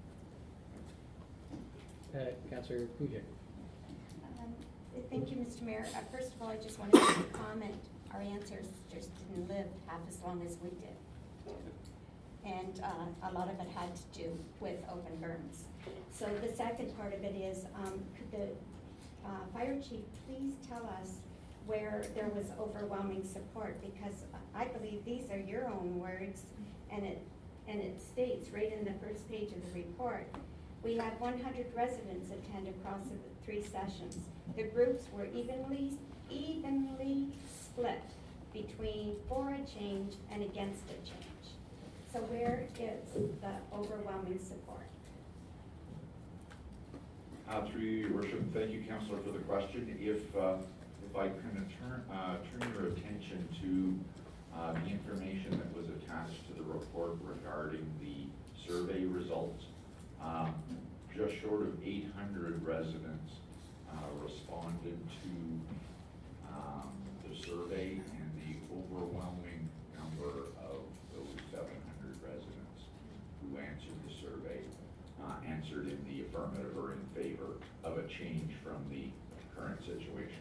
Speaker 1: Uh, Councillor Kujik.
Speaker 3: Um, Thank you, Mister Mayor. Uh, First of all, I just wanted to comment, our ancestors just didn't live half as long as we did. And uh, a lot of it had to do with open burns. So the second part of it is, um, could the uh, fire chief please tell us where there was overwhelming support? Because I believe these are your own words, and it, and it states right in the first page of the report, we had one hundred residents attend across the three sessions. The groups were evenly, evenly split between for a change and against a change. So where is the overwhelming support?
Speaker 15: Uh, through you, Your Worship, thank you, Councillor, for the question. If uh, if I can turn uh, turn your attention to uh, the information that was attached to the report regarding the survey results, um, just short of eight hundred residents uh, responded to um, the survey, and the overwhelming number of those seven hundred residents who answered the survey uh, answered in the affirmative or in favor of a change from the current situation.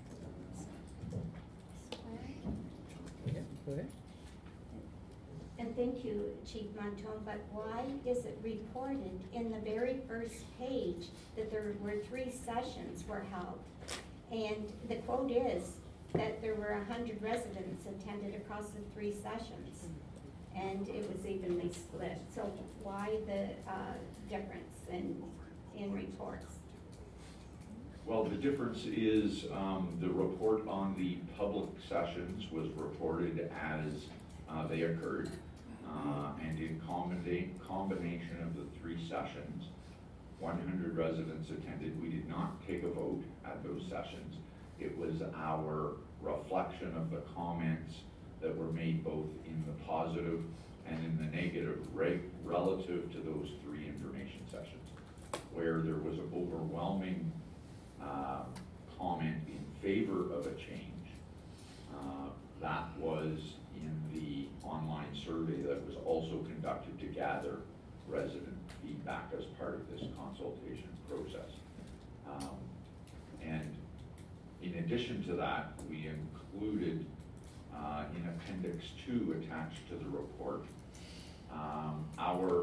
Speaker 1: Okay, go ahead.
Speaker 3: And thank you, Chief Montone, but why is it reported in the very first page that there were three sessions were held? And the quote is that there were one hundred residents attended across the three sessions, and it was evenly split. So why the uh, difference in, in reports?
Speaker 15: Well, the difference is um, the report on the public sessions was reported as uh, they occurred. Uh, and in combina combination of the three sessions, one hundred residents attended. We did not take a vote at those sessions. It was our reflection of the comments that were made both in the positive and in the negative re relative to those three information sessions, where there was an overwhelming uh, comment in favor of a change. Uh, that was in the online survey that was also conducted to gather resident feedback as part of this consultation process. Um, and in addition to that, we included uh, in Appendix two attached to the report um, our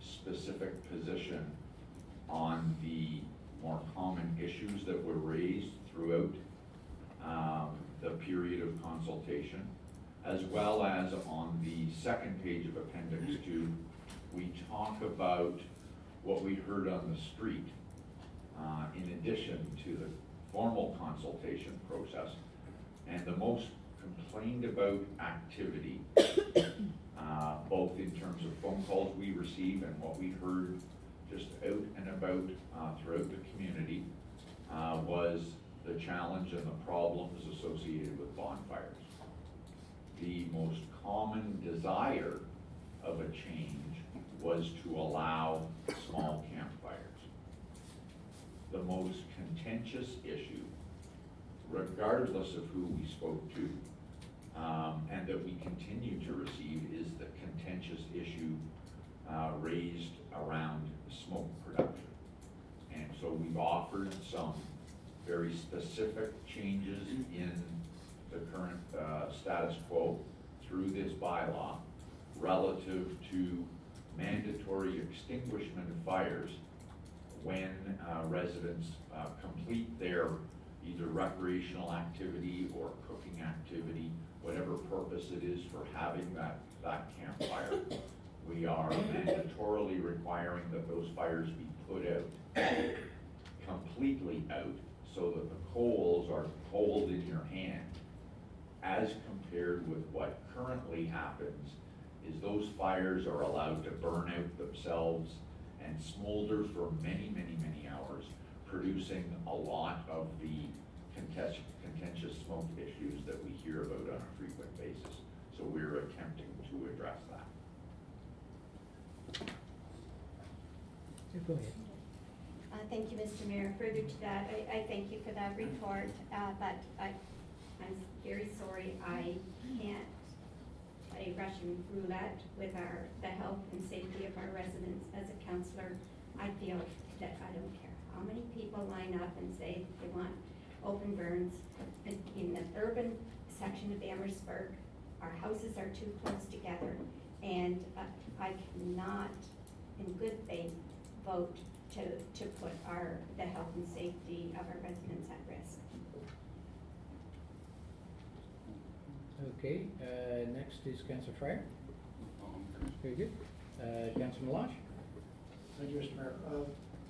Speaker 15: specific position on the more common issues that were raised throughout um, the period of consultation, as well as on the second page of Appendix two, we talk about what we heard on the street, uh, in addition to the formal consultation process. And the most complained about activity, uh, both in terms of phone calls we receive and what we heard just out and about uh, throughout the community, uh, was the challenge and the problems associated with bonfires. The most common desire of a change was to allow small campfires. The most contentious issue, regardless of who we spoke to, um, and that we continue to receive, is the contentious issue uh, raised around smoke production. And so we've offered some very specific changes in the current uh, status quo through this bylaw relative to mandatory extinguishment of fires when uh, residents uh, complete their either recreational activity or cooking activity, whatever purpose it is for having that, that campfire. We are mandatorily requiring that those fires be put out, completely out, so that the coals are cold in your hand, as compared with what currently happens is those fires are allowed to burn out themselves and smolder for many, many, many hours, producing a lot of the contest, contentious smoke issues that we hear about on a frequent basis. So we're attempting to address that.
Speaker 1: Go ahead.
Speaker 3: Uh, thank you, Mister Mayor. Further to that, I, I thank you for that report, uh, but I, I'm very sorry I can't play Russian roulette with our, the health and safety of our residents. As a councillor, I feel that I don't care how many people line up and say they want open burns. In, in the urban section of Amherstburg, our houses are too close together, and uh, I cannot, in good faith, vote to, to put our, the health and safety of our residents at risk.
Speaker 1: Okay, uh, next is Councillor Fryer. Very good. Uh, Councillor Melange.
Speaker 4: Thank you, Mister Mayor. Uh,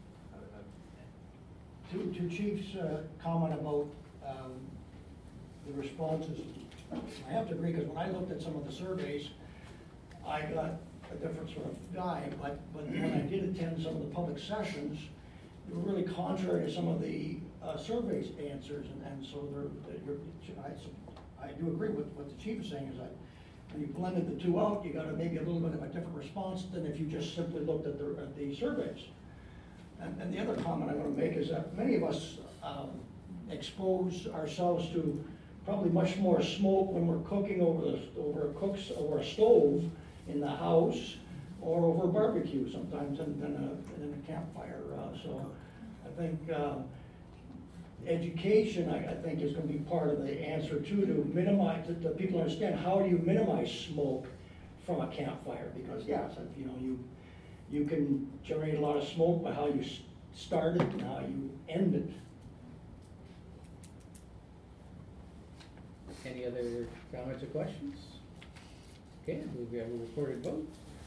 Speaker 4: To, to Chief's uh, comment about um, the responses, I have to agree, because when I looked at some of the surveys, I got a different sort of guy, but, but when I did attend some of the public sessions, they were really contrary to some of the uh, surveys answers, and, and so they're, they're, I, I do agree with what the chief is saying, is that when you blended the two out, you got a, maybe a little bit of a different response than if you just simply looked at the, at the surveys. And, and the other comment I want to make is that many of us um, expose ourselves to probably much more smoke when we're cooking over the over a cooks over a stove in the house or over a barbecue sometimes than, than, a, than a campfire. Uh, so I think uh, education, I, I think, is going to be part of the answer too, to minimize, to, to people understand how do you minimize smoke from a campfire, because yes, you know, you you can generate a lot of smoke by how you start it and how you end it.
Speaker 1: Any other comments or questions? Okay, we have a recorded vote.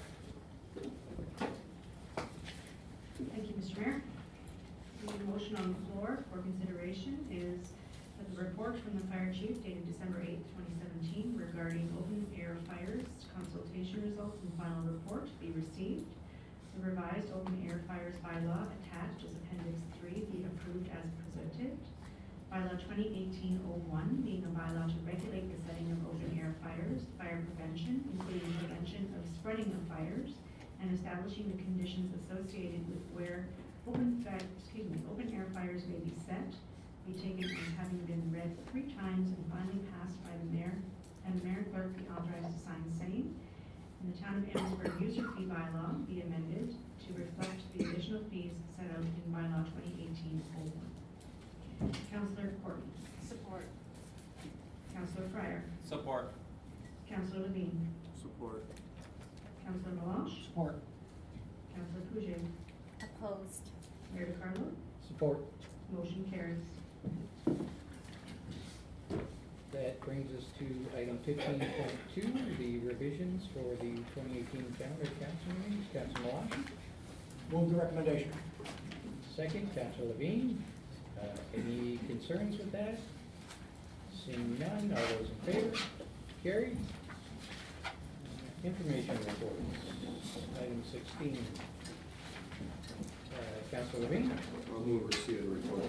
Speaker 5: Thank you, Mister Mayor. The motion on the floor for consideration is that the report from the fire chief dated December eighth, twenty seventeen regarding open air fires, consultation results and final report be received. The revised open air fires bylaw attached as appendix three be approved as presented. Bylaw twenty eighteen oh one being a bylaw to regulate the setting of open air fires, fire prevention, including prevention of spreading of fires, and establishing the conditions associated with where open, excuse me, open air fires may be set, be taken as having been read three times and finally passed by the mayor, and the mayor and clerk be authorized to sign same. And the Town of Amherstburg user fee bylaw be amended to reflect the additional fees set out in bylaw twenty eighteen oh one. Councillor Courtney.
Speaker 3: Support.
Speaker 5: Councillor Fryer.
Speaker 10: Support.
Speaker 5: Councillor Levine.
Speaker 6: Support.
Speaker 5: Councillor Melange.
Speaker 4: Support.
Speaker 5: Councilor Pujay.
Speaker 3: Opposed.
Speaker 5: Mayor DeCarlo.
Speaker 1: Support.
Speaker 5: Motion carries.
Speaker 1: That brings us to item fifteen point two, the revisions for the twenty eighteen calendar council meetings. Councilor Melange.
Speaker 4: Move the recommendation.
Speaker 1: Second, Councilor Levine. Uh, any concerns with that? Seeing none, all those in favor? Carried. Uh, Information reports. Item sixteen. Uh, Councilor Levine.
Speaker 16: I'll move receipt of the reports.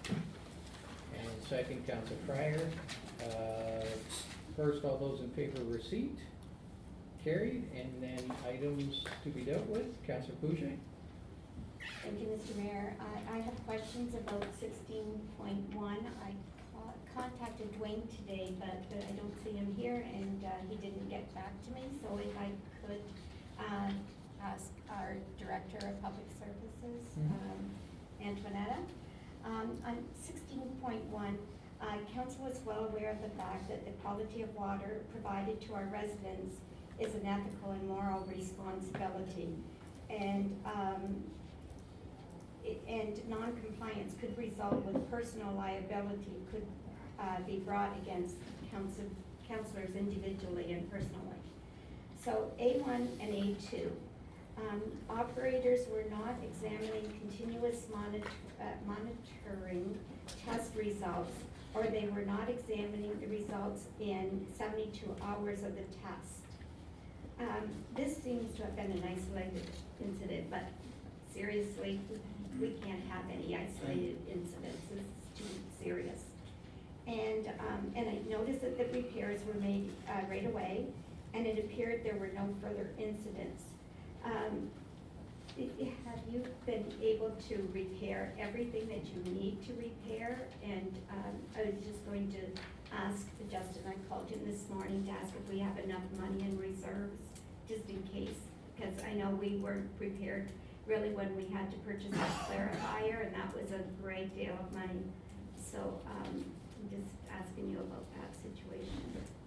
Speaker 1: And second, Councilor Fryer. Uh, First, all those in favor of receipt? Carried. And then items to be dealt with. Councilor Pujay.
Speaker 3: Thank you, Mister Mayor. I, I have questions about sixteen point one. I co- contacted Dwayne today, but uh, I don't see him here, and uh, he didn't get back to me. So if I could uh, ask our Director of Public Services,
Speaker 1: Mhm.
Speaker 3: um, Antoinetta. Um, on sixteen point one, uh, Council is well aware of the fact that the quality of water provided to our residents is an ethical and moral responsibility. And um, it- and non-compliance could result with personal liability, could uh, be brought against council, councilors individually and personally. So A one and A two, um, operators were not examining continuous monitor, uh, monitoring test results, or they were not examining the results in seventy-two hours of the test. Um, this seems to have been an isolated incident, but seriously, we can't have any isolated incidents. This is too serious. And, um, and I noticed that the repairs were made, uh, right away, and it appeared there were no further incidents. Um, i- i- have you been able to repair everything that you need to repair? And, um, I was just going to ask Justin, I called him this morning to ask if we have enough money in reserves, just in case, because I know we weren't prepared really when we had to purchase a clarifier, and that was a great deal of money. So, um, I'm just asking you about that situation.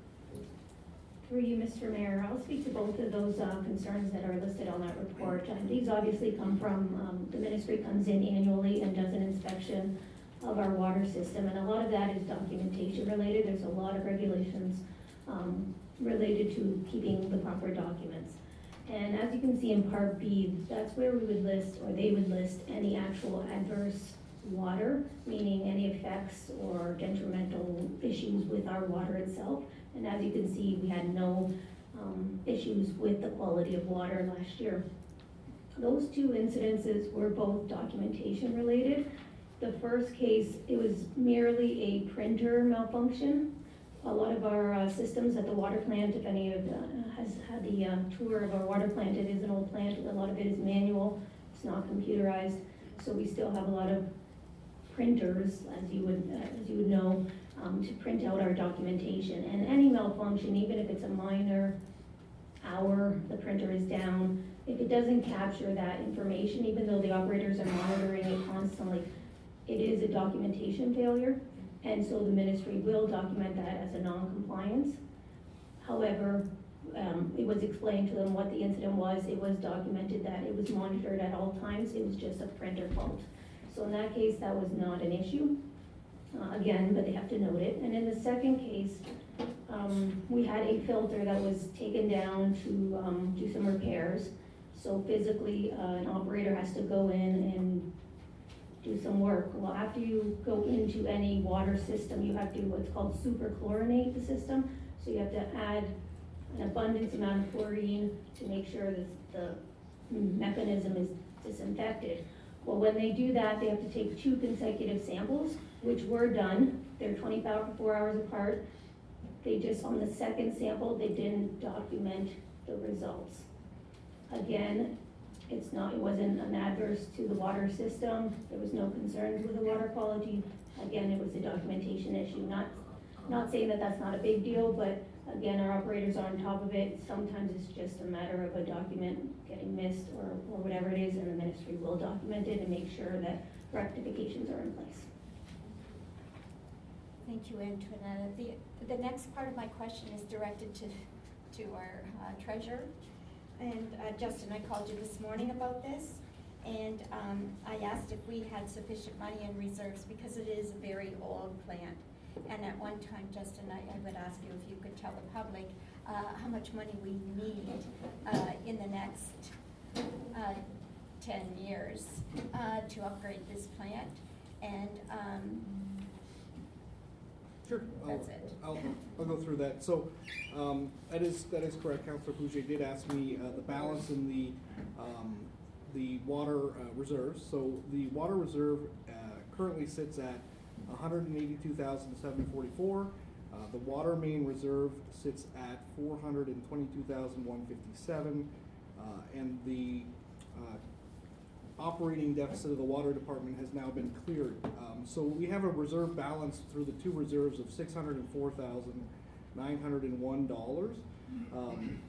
Speaker 17: Through you, Mister Mayor, I'll speak to both of those uh, concerns that are listed on that report. Um, These obviously come from, um, the ministry comes in annually and does an inspection of our water system, and a lot of that is documentation related. There's a lot of regulations um, related to keeping the proper documents. And as you can see in Part B, that's where we would list, or they would list, any actual adverse water, meaning any effects or detrimental issues with our water itself. And as you can see, we had no um, issues with the quality of water last year. Those two incidences were both documentation related. The first case, it was merely a printer malfunction. A lot of our uh, systems at the water plant, if any of uh, has had the uh, tour of our water plant, it is an old plant. A lot of it is manual. It's not computerized. So we still have a lot of printers, as you would uh, as you would know, um, to print out our documentation. And any malfunction, even if it's a minor hour, the printer is down. If it doesn't capture that information, even though the operators are monitoring it constantly, it is a documentation failure. And so the ministry will document that as a non-compliance. However, um, it was explained to them what the incident was. It was documented that it was monitored at all times. It was just a printer fault. So in that case, that was not an issue. Uh, again, but they have to note it. And in the second case, um, we had a filter that was taken down to um, do some repairs. So physically, uh, an operator has to go in and do some work. Well, after you go into any water system, you have to what's called superchlorinate the system. So you have to add an abundance amount of chlorine to make sure that the mechanism is disinfected. Well, when they do that, they have to take two consecutive samples, which were done. They're twenty-four hours apart. They just, on the second sample, they didn't document the results. Again, it's not, it wasn't an adverse to the water system. There was no concerns with the water quality. Again, it was a documentation issue. Not, not saying that that's not a big deal, but again, our operators are on top of it. Sometimes it's just a matter of a document getting missed or, or whatever it is, and the ministry will document it and make sure that rectifications are in place.
Speaker 3: Thank you, Antoinetta. The, the next part of my question is directed to, to our uh, treasurer. And uh, Justin, I called you this morning about this, and um, I asked if we had sufficient money in reserves because it is a very old plant. And at one time, Justin, I, I would ask you if you could tell the public uh, how much money we need uh, in the next uh, ten years uh, to upgrade this plant. And um,
Speaker 14: Sure. I'll-
Speaker 3: that's it.
Speaker 14: I'll, I'll go through that. So, um, that is, that is correct. Councilor Pouget did ask me, uh, the balance in the, um, the water, uh, reserves. So the water reserve, uh, currently sits at one hundred eighty-two thousand seven hundred forty-four. Uh, the water main reserve sits at four hundred twenty-two thousand one hundred fifty-seven. Uh, and the, uh, operating deficit of the water department has now been cleared. Um, so we have a reserve balance through the two reserves of six hundred four thousand nine hundred one dollars. Um,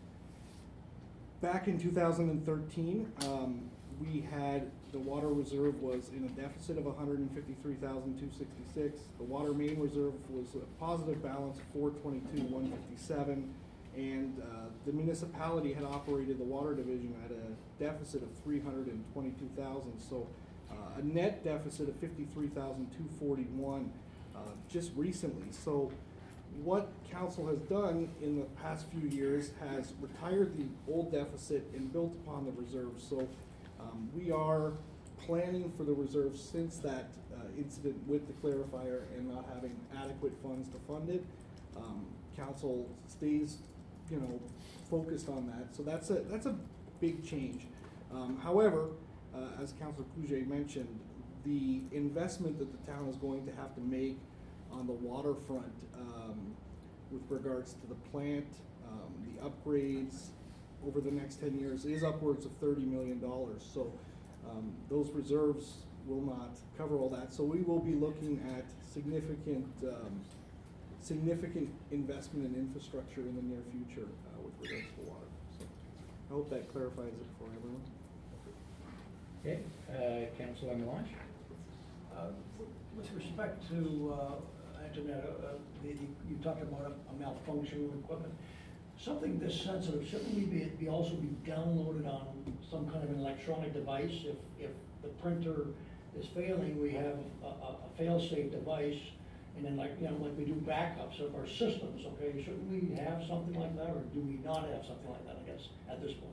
Speaker 14: back in two thousand thirteen, um, we had, the water reserve was in a deficit of one hundred fifty-three thousand two hundred sixty-six. The water main reserve was a positive balance of four hundred twenty-two thousand one hundred fifty-seven. And uh, the municipality had operated the water division at a deficit of three hundred twenty-two thousand. So uh, a net deficit of fifty-three thousand two hundred forty-one uh, just recently. So what council has done in the past few years has retired the old deficit and built upon the reserves. So um, we are planning for the reserves since that uh, incident with the clarifier and not having adequate funds to fund it. Um, council stays, you know, focused on that. So that's a that's a big change. Um, however, uh, as Councilor Pouget mentioned, the investment that the town is going to have to make on the waterfront um, with regards to the plant, um, the upgrades over the next ten years is upwards of thirty million dollars. So um, those reserves will not cover all that. So we will be looking at significant um, significant investment in infrastructure in the near future uh, with regards to water. So I hope that clarifies it for everyone.
Speaker 1: Okay, uh, Councilor Melange?
Speaker 4: Uh, With respect to, uh, Antoinette, uh, the, the, you talked about a, a malfunction with equipment. Something this sensitive, shouldn't we be, be also be downloaded on some kind of an electronic device? If, if the printer is failing, we have a, a, a fail-safe device, and then like, you know, like we do backups of our systems, okay? Shouldn't we have something like that, or do we not have something like that, I guess, at this point?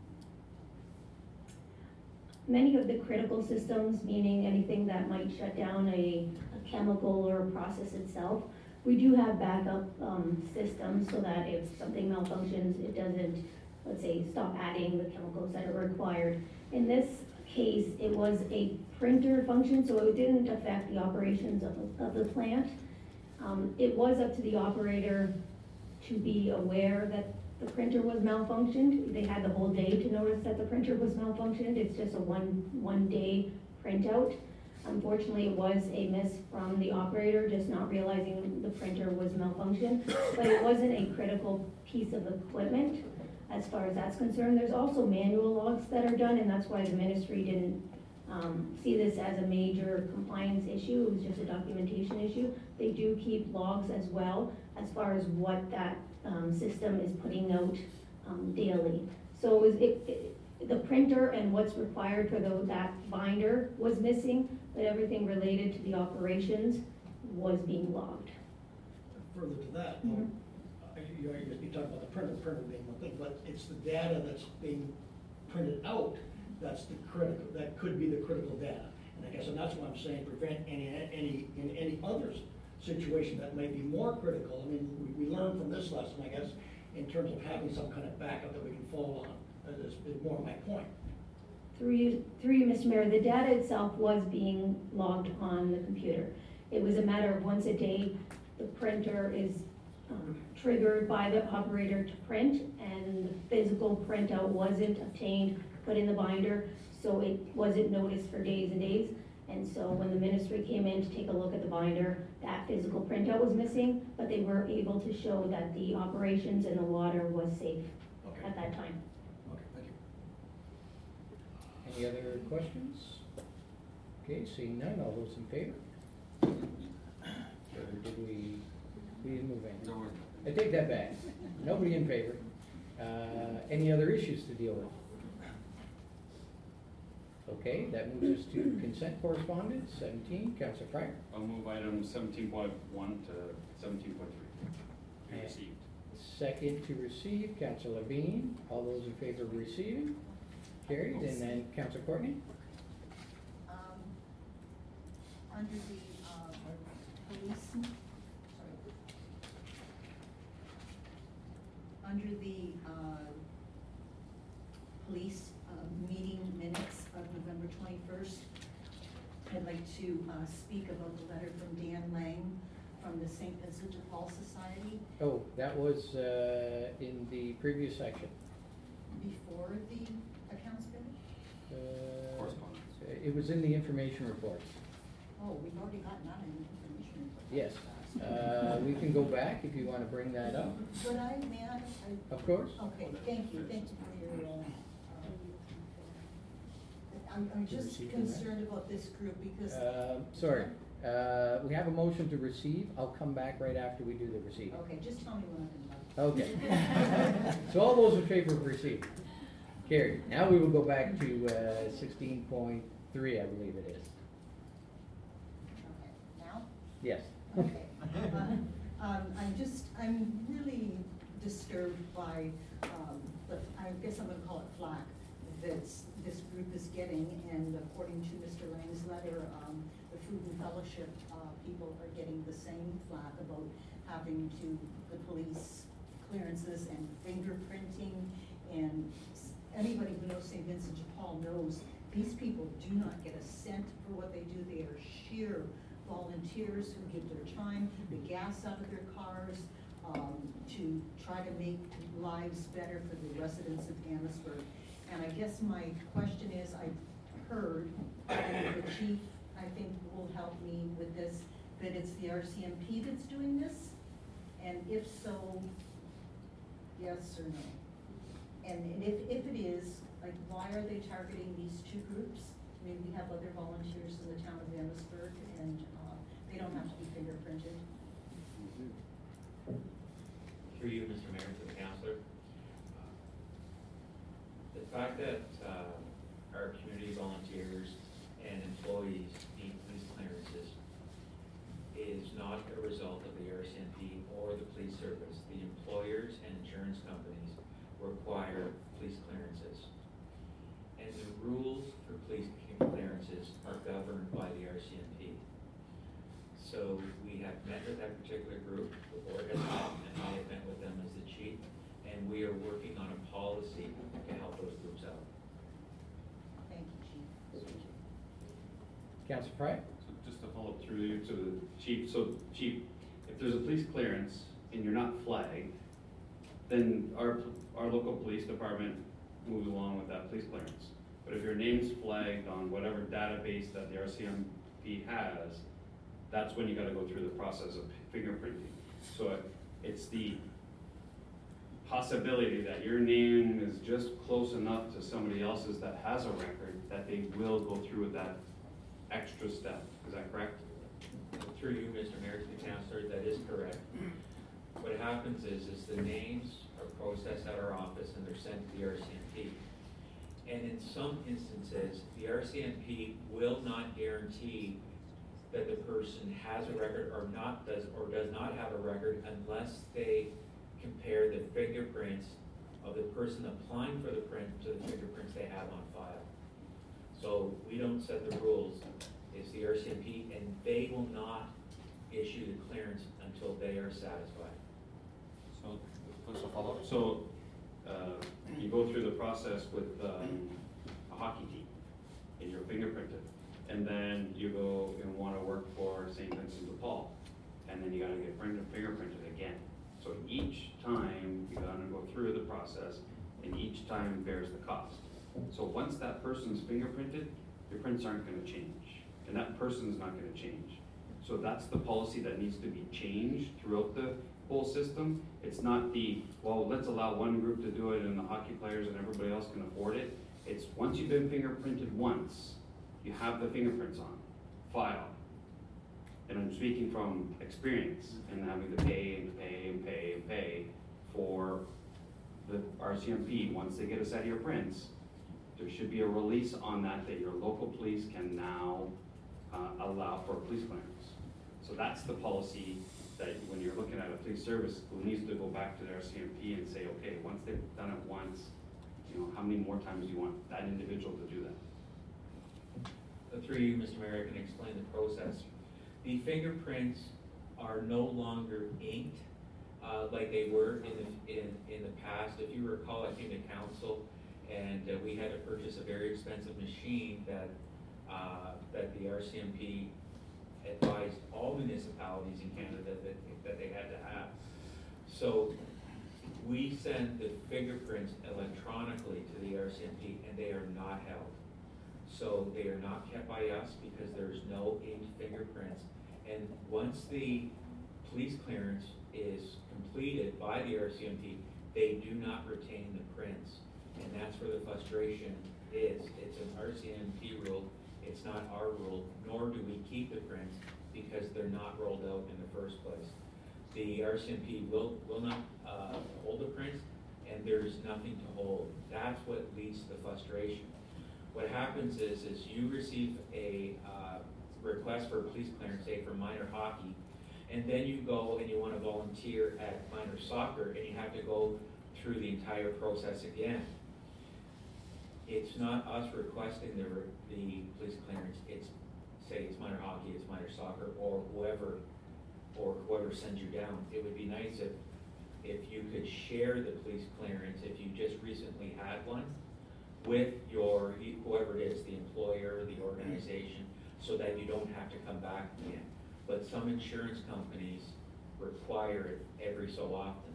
Speaker 17: Many of the critical systems, meaning anything that might shut down a, a chemical or a process itself, we do have backup um, systems so that if something malfunctions, it doesn't, let's say, stop adding the chemicals that are required. In this case, it was a printer function, so it didn't affect the operations of, of the plant. Um, it was up to the operator to be aware that the printer was malfunctioned. They had the whole day to notice that the printer was malfunctioned. It's just a one, one day printout. Unfortunately, it was a miss from the operator, just not realizing the printer was malfunctioned, but it wasn't a critical piece of equipment as far as that's concerned. There's also manual logs that are done, and that's why the ministry didn't um, see this as a major compliance issue. It was just a documentation issue. They do keep logs as well as far as what that um, system is putting out um, daily. So it was, it, it, the printer and what's required for the, that binder was missing, but everything related to the operations was being logged.
Speaker 4: Further to that,
Speaker 17: Mhm.
Speaker 4: uh, you, you, you talk about the printer, printer being one thing, but it's the data that's being printed out that's the critical, that could be the critical data. And I guess, and that's why I'm saying prevent any, any, in any other situation that may be more critical. I mean, we, we learned from this lesson, I guess, in terms of having some kind of backup that we can fall on. That is more my point.
Speaker 17: Through you, through you, Mister Mayor, the data itself was being logged on the computer. It was a matter of once a day, the printer is um, triggered by the operator to print, and the physical printout wasn't obtained, put in the binder, so it wasn't noticed for days and days. And so when the ministry came in to take a look at the binder, that physical printout was missing, but they were able to show that the operations and the water was safe
Speaker 4: Okay.
Speaker 17: at that time.
Speaker 4: Okay, thank you.
Speaker 1: Any other questions? Okay, seeing none, all those in favor? Or did we, we didn't move in?
Speaker 16: No.
Speaker 1: I take that back. Nobody in favor. Uh, any other issues to deal with? Okay, that moves us to consent correspondence, seventeen, Councillor Fryer.
Speaker 2: I'll move item seventeen point one to seventeen point three. Be
Speaker 1: Okay.
Speaker 2: received.
Speaker 1: Second to receive, Councillor Levine. All those in favor of receiving? Carried. And then Councillor Courtney?
Speaker 12: Um, under the, uh, police, sorry. Under the, uh, police, uh, meeting minutes of November twenty-first, I'd like to, uh, speak about the letter from Dan Lang from the Saint Vincent de Paul Society
Speaker 1: Oh, that was uh, in the previous section.
Speaker 12: before the accounts finished.
Speaker 1: Uh,
Speaker 2: Correspondence.
Speaker 1: It was in the information report.
Speaker 12: Oh, we've already gotten that in information.
Speaker 1: Yes. Uh, We can go back if you want to bring that up.
Speaker 12: Would I, may I? I-
Speaker 1: Of course.
Speaker 12: Okay, thank you, thank you for your, uh, I'm, I'm just
Speaker 1: Receiving that?
Speaker 12: concerned about this group because.
Speaker 1: Uh, Sorry, Uh, we have a motion to receive. I'll come back right after we do the receive.
Speaker 12: Okay, just tell me when I can.
Speaker 1: Okay. So all those in favor of receive? Carried. Now we will go back to uh, sixteen point three, I believe it is.
Speaker 12: Okay, now?
Speaker 1: Yes.
Speaker 12: Okay. Uh, Um, I'm just, I'm really disturbed by, um, the, I guess I'm gonna call it flack, that's, this group is getting, and according to Mister Lang's letter, um, the Food and Fellowship, uh, people are getting the same flack about having to, the police clearances and fingerprinting, and s- anybody who knows Saint Vincent de Paul knows these people do not get a cent for what they do. They are sheer volunteers who give their time, the gas out of their cars, um, to try to make lives better for the residents of Amherstburg. And I guess my question is, I've heard, and the chief, I think, will help me with this, that it's the R C M P that's doing this? And if so, yes or no? And, and if, if it is, like, why are they targeting these two groups? I mean, we have other volunteers in the town of Amherstburg, and, uh, they don't have to be fingerprinted.
Speaker 18: Through you, Mister Mayor, to the councillor. The fact that, uh, our community volunteers and employees need police clearances is not a result of the R C M P or the police service. The employers and insurance companies require police clearances. And the rules for police clearances are governed by the R C M P. So we have met with that particular group, the board has met, and I have met with them as the chief, and we are working on a policy to help those groups out.
Speaker 12: Thank you, Chief.
Speaker 1: Councillor Frye?
Speaker 2: So just to follow up through you to the chief, so chief, if there's a police clearance and you're not flagged, then our, our local police department moves along with that police clearance. But if your name's flagged on whatever database that the R C M P has, that's when you gotta go through the process of fingerprinting. So it- it's the possibility that your name is just close enough to somebody else's that has a record, that they will go through with that extra step. Is that correct?
Speaker 18: Through you, Mister Mayor, to the councillor, that is correct. What happens is, is the names are processed at our office and they're sent to the R C M P. And in some instances, the R C M P will not guarantee that the person has a record or not does, or does not have a record unless they compare the fingerprints of the person applying for the print to the fingerprints they have on file. So we don't set the rules, it's the R C M P, and they will not issue the clearance until they are satisfied.
Speaker 2: So, first of all, so, uh, you go through the process with, um, a hockey team, and you're fingerprinted. And then you go and wanna work for Saint Vincent de Paul, and then you gotta get finger- fingerprinted again. So each time, you gotta go through the process, and each time bears the cost. So once that person's fingerprinted, your prints aren't gonna change, and that person's not gonna change. So that's the policy that needs to be changed throughout the whole system. It's not the, well, let's allow one group to do it and the hockey players and everybody else can afford it. It's once you've been fingerprinted once, you have the fingerprints on file. And I'm speaking from experience and having to pay and pay and pay and pay for the R C M P, once they get a set of your prints, there should be a release on that, that your local police can now uh, allow for police clearance. So that's the policy that when you're looking at a police service, who needs to go back to their R C M P and say, okay, once they've done it once, you know, how many more times do you want that individual to do that?
Speaker 18: Through you, Mister Mayor, I can explain the process. The fingerprints are no longer inked uh, like they were in the, in, in the past. If you recall, I came to council and uh, we had to purchase a very expensive machine that, uh, that the R C M P advised all municipalities in Canada that, that they had to have. So we send the fingerprints electronically to the R C M P and they are not held. So they are not kept by us because there's no inked fingerprints. And once the police clearance is completed by the R C M P, they do not retain the prints. And that's where the frustration is. It's an R C M P rule, it's not our rule, nor do we keep the prints because they're not rolled out in the first place. The R C M P will, will not uh, hold the prints and there's nothing to hold. That's what leads to the frustration. What happens is, is you receive a uh, request for a police clearance, say for minor hockey, and then you go and you want to volunteer at minor soccer, and you have to go through the entire process again. It's not us requesting the, the police clearance, it's, say it's minor hockey, it's minor soccer, or whoever, or whoever sends you down. It would be nice if, if you could share the police clearance, if you just recently had one, with your, whoever it is, the employer, the organization, so that you don't have to come back again. But some insurance companies require it every so often.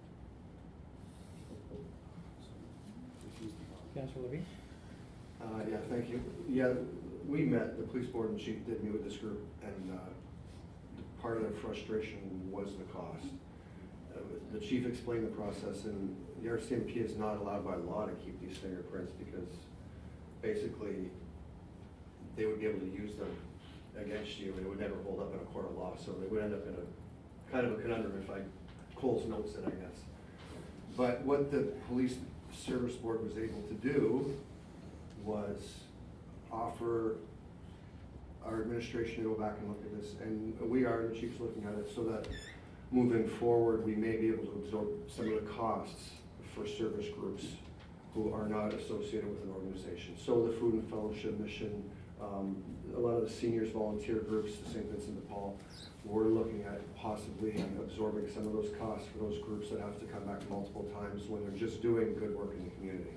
Speaker 1: Councilor Levine?
Speaker 16: Uh, yeah, thank you. Yeah, we met, the police board and chief did meet with this group, and uh, part of their frustration was the cost. Uh, the chief explained the process, and the R C M P is not allowed by law to keep these fingerprints because basically they would be able to use them against you and it would never hold up in a court of law. So they would end up in a kind of a conundrum if I Cole's notes it, I guess. But what the police service board was able to do was offer our administration to go back and look at this, and we are, the chief's looking at it, so that moving forward we may be able to absorb some of the costs for service groups who are not associated with an organization. So the Food and Fellowship Mission, um, a lot of the seniors volunteer groups, the Saint Vincent de Paul, we're looking at possibly absorbing some of those costs for those groups that have to come back multiple times when they're just doing good work in the community.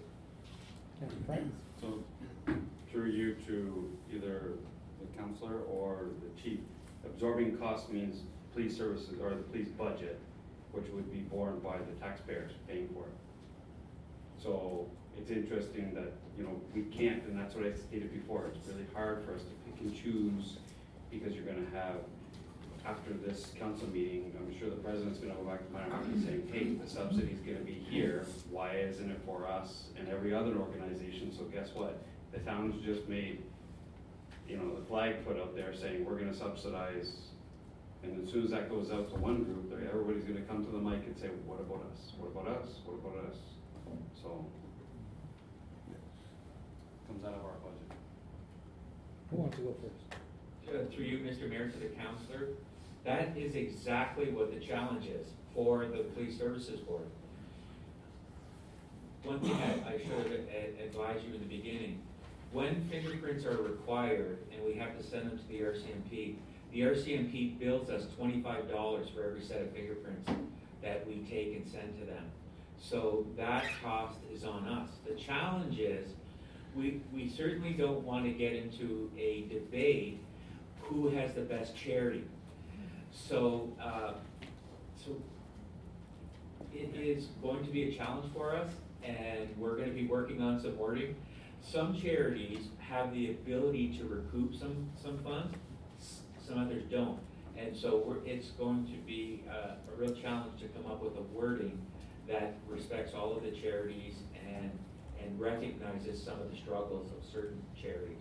Speaker 2: So through you to either the counselor or the chief, absorbing costs means police services or the police budget, which would be borne by the taxpayers paying for it. So it's interesting that, you know, we can't, and that's what I stated before, it's really hard for us to pick and choose because you're gonna have, after this council meeting, I'm sure the president's gonna go back to my office saying, hey, the subsidy's gonna be here, why isn't it for us and every other organization? So guess what? The town's just made, you know, the flag put up there saying we're gonna subsidize, and as soon as that goes out to one group, everybody's gonna come to the mic and say, what about us? What about us? What about us? So, comes out of our budget.
Speaker 1: Who wants to go first?
Speaker 18: Uh, Through you, Mister Mayor, to the councillor, that is exactly what the challenge is for the Police Services Board. One thing I, I should have ad- advised you in the beginning, when fingerprints are required and we have to send them to the R C M P, the R C M P bills us twenty-five dollars for every set of fingerprints that we take and send to them. So that cost is on us. The challenge is, we, we certainly don't want to get into a debate who has the best charity. So, uh, so it is going to be a challenge for us, and we're going to be working on some wording. Some charities have the ability to recoup some, some funds, some others don't. And so we're, it's going to be uh, a real challenge to come up with a wording that respects all of the charities and, and recognizes some of the struggles of certain charities.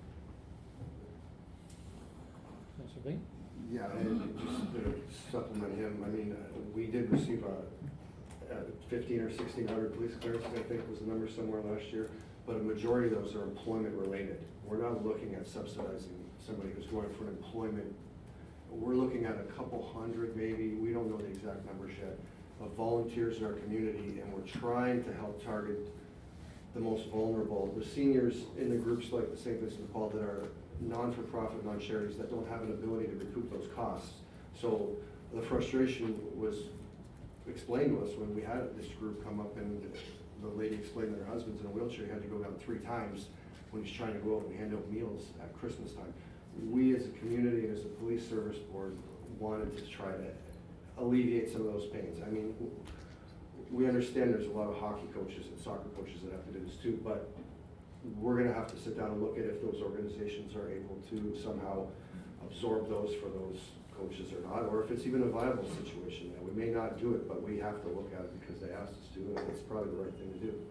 Speaker 1: Councilor Lee?
Speaker 16: Yeah, and just to supplement him, I mean, uh, we did receive a, uh, fifteen or sixteen hundred police clearances, I think was the number somewhere last year, but a majority of those are employment related. We're not looking at subsidizing somebody who's going for an employment. We're looking at a couple hundred maybe, we don't know the exact numbers yet, of volunteers in our community, and we're trying to help target the most vulnerable, the seniors in the groups like the Saint Vincent de Paul that are non-for-profit, non-charities that don't have an ability to recoup those costs. So the frustration was explained to us when we had this group come up, and the lady explained that her husband's in a wheelchair, he had to go down three times when he's trying to go out and hand out meals at Christmas time. We as a community, as a police service board, wanted to try to alleviate some of those pains. I mean, we understand there's a lot of hockey coaches and soccer coaches that have to do this too, but we're gonna have to sit down and look at if those organizations are able to somehow absorb those for those coaches or not, or if it's even a viable situation. And we may not do it, but we have to look at it because they asked us to, and it's probably the right thing to do.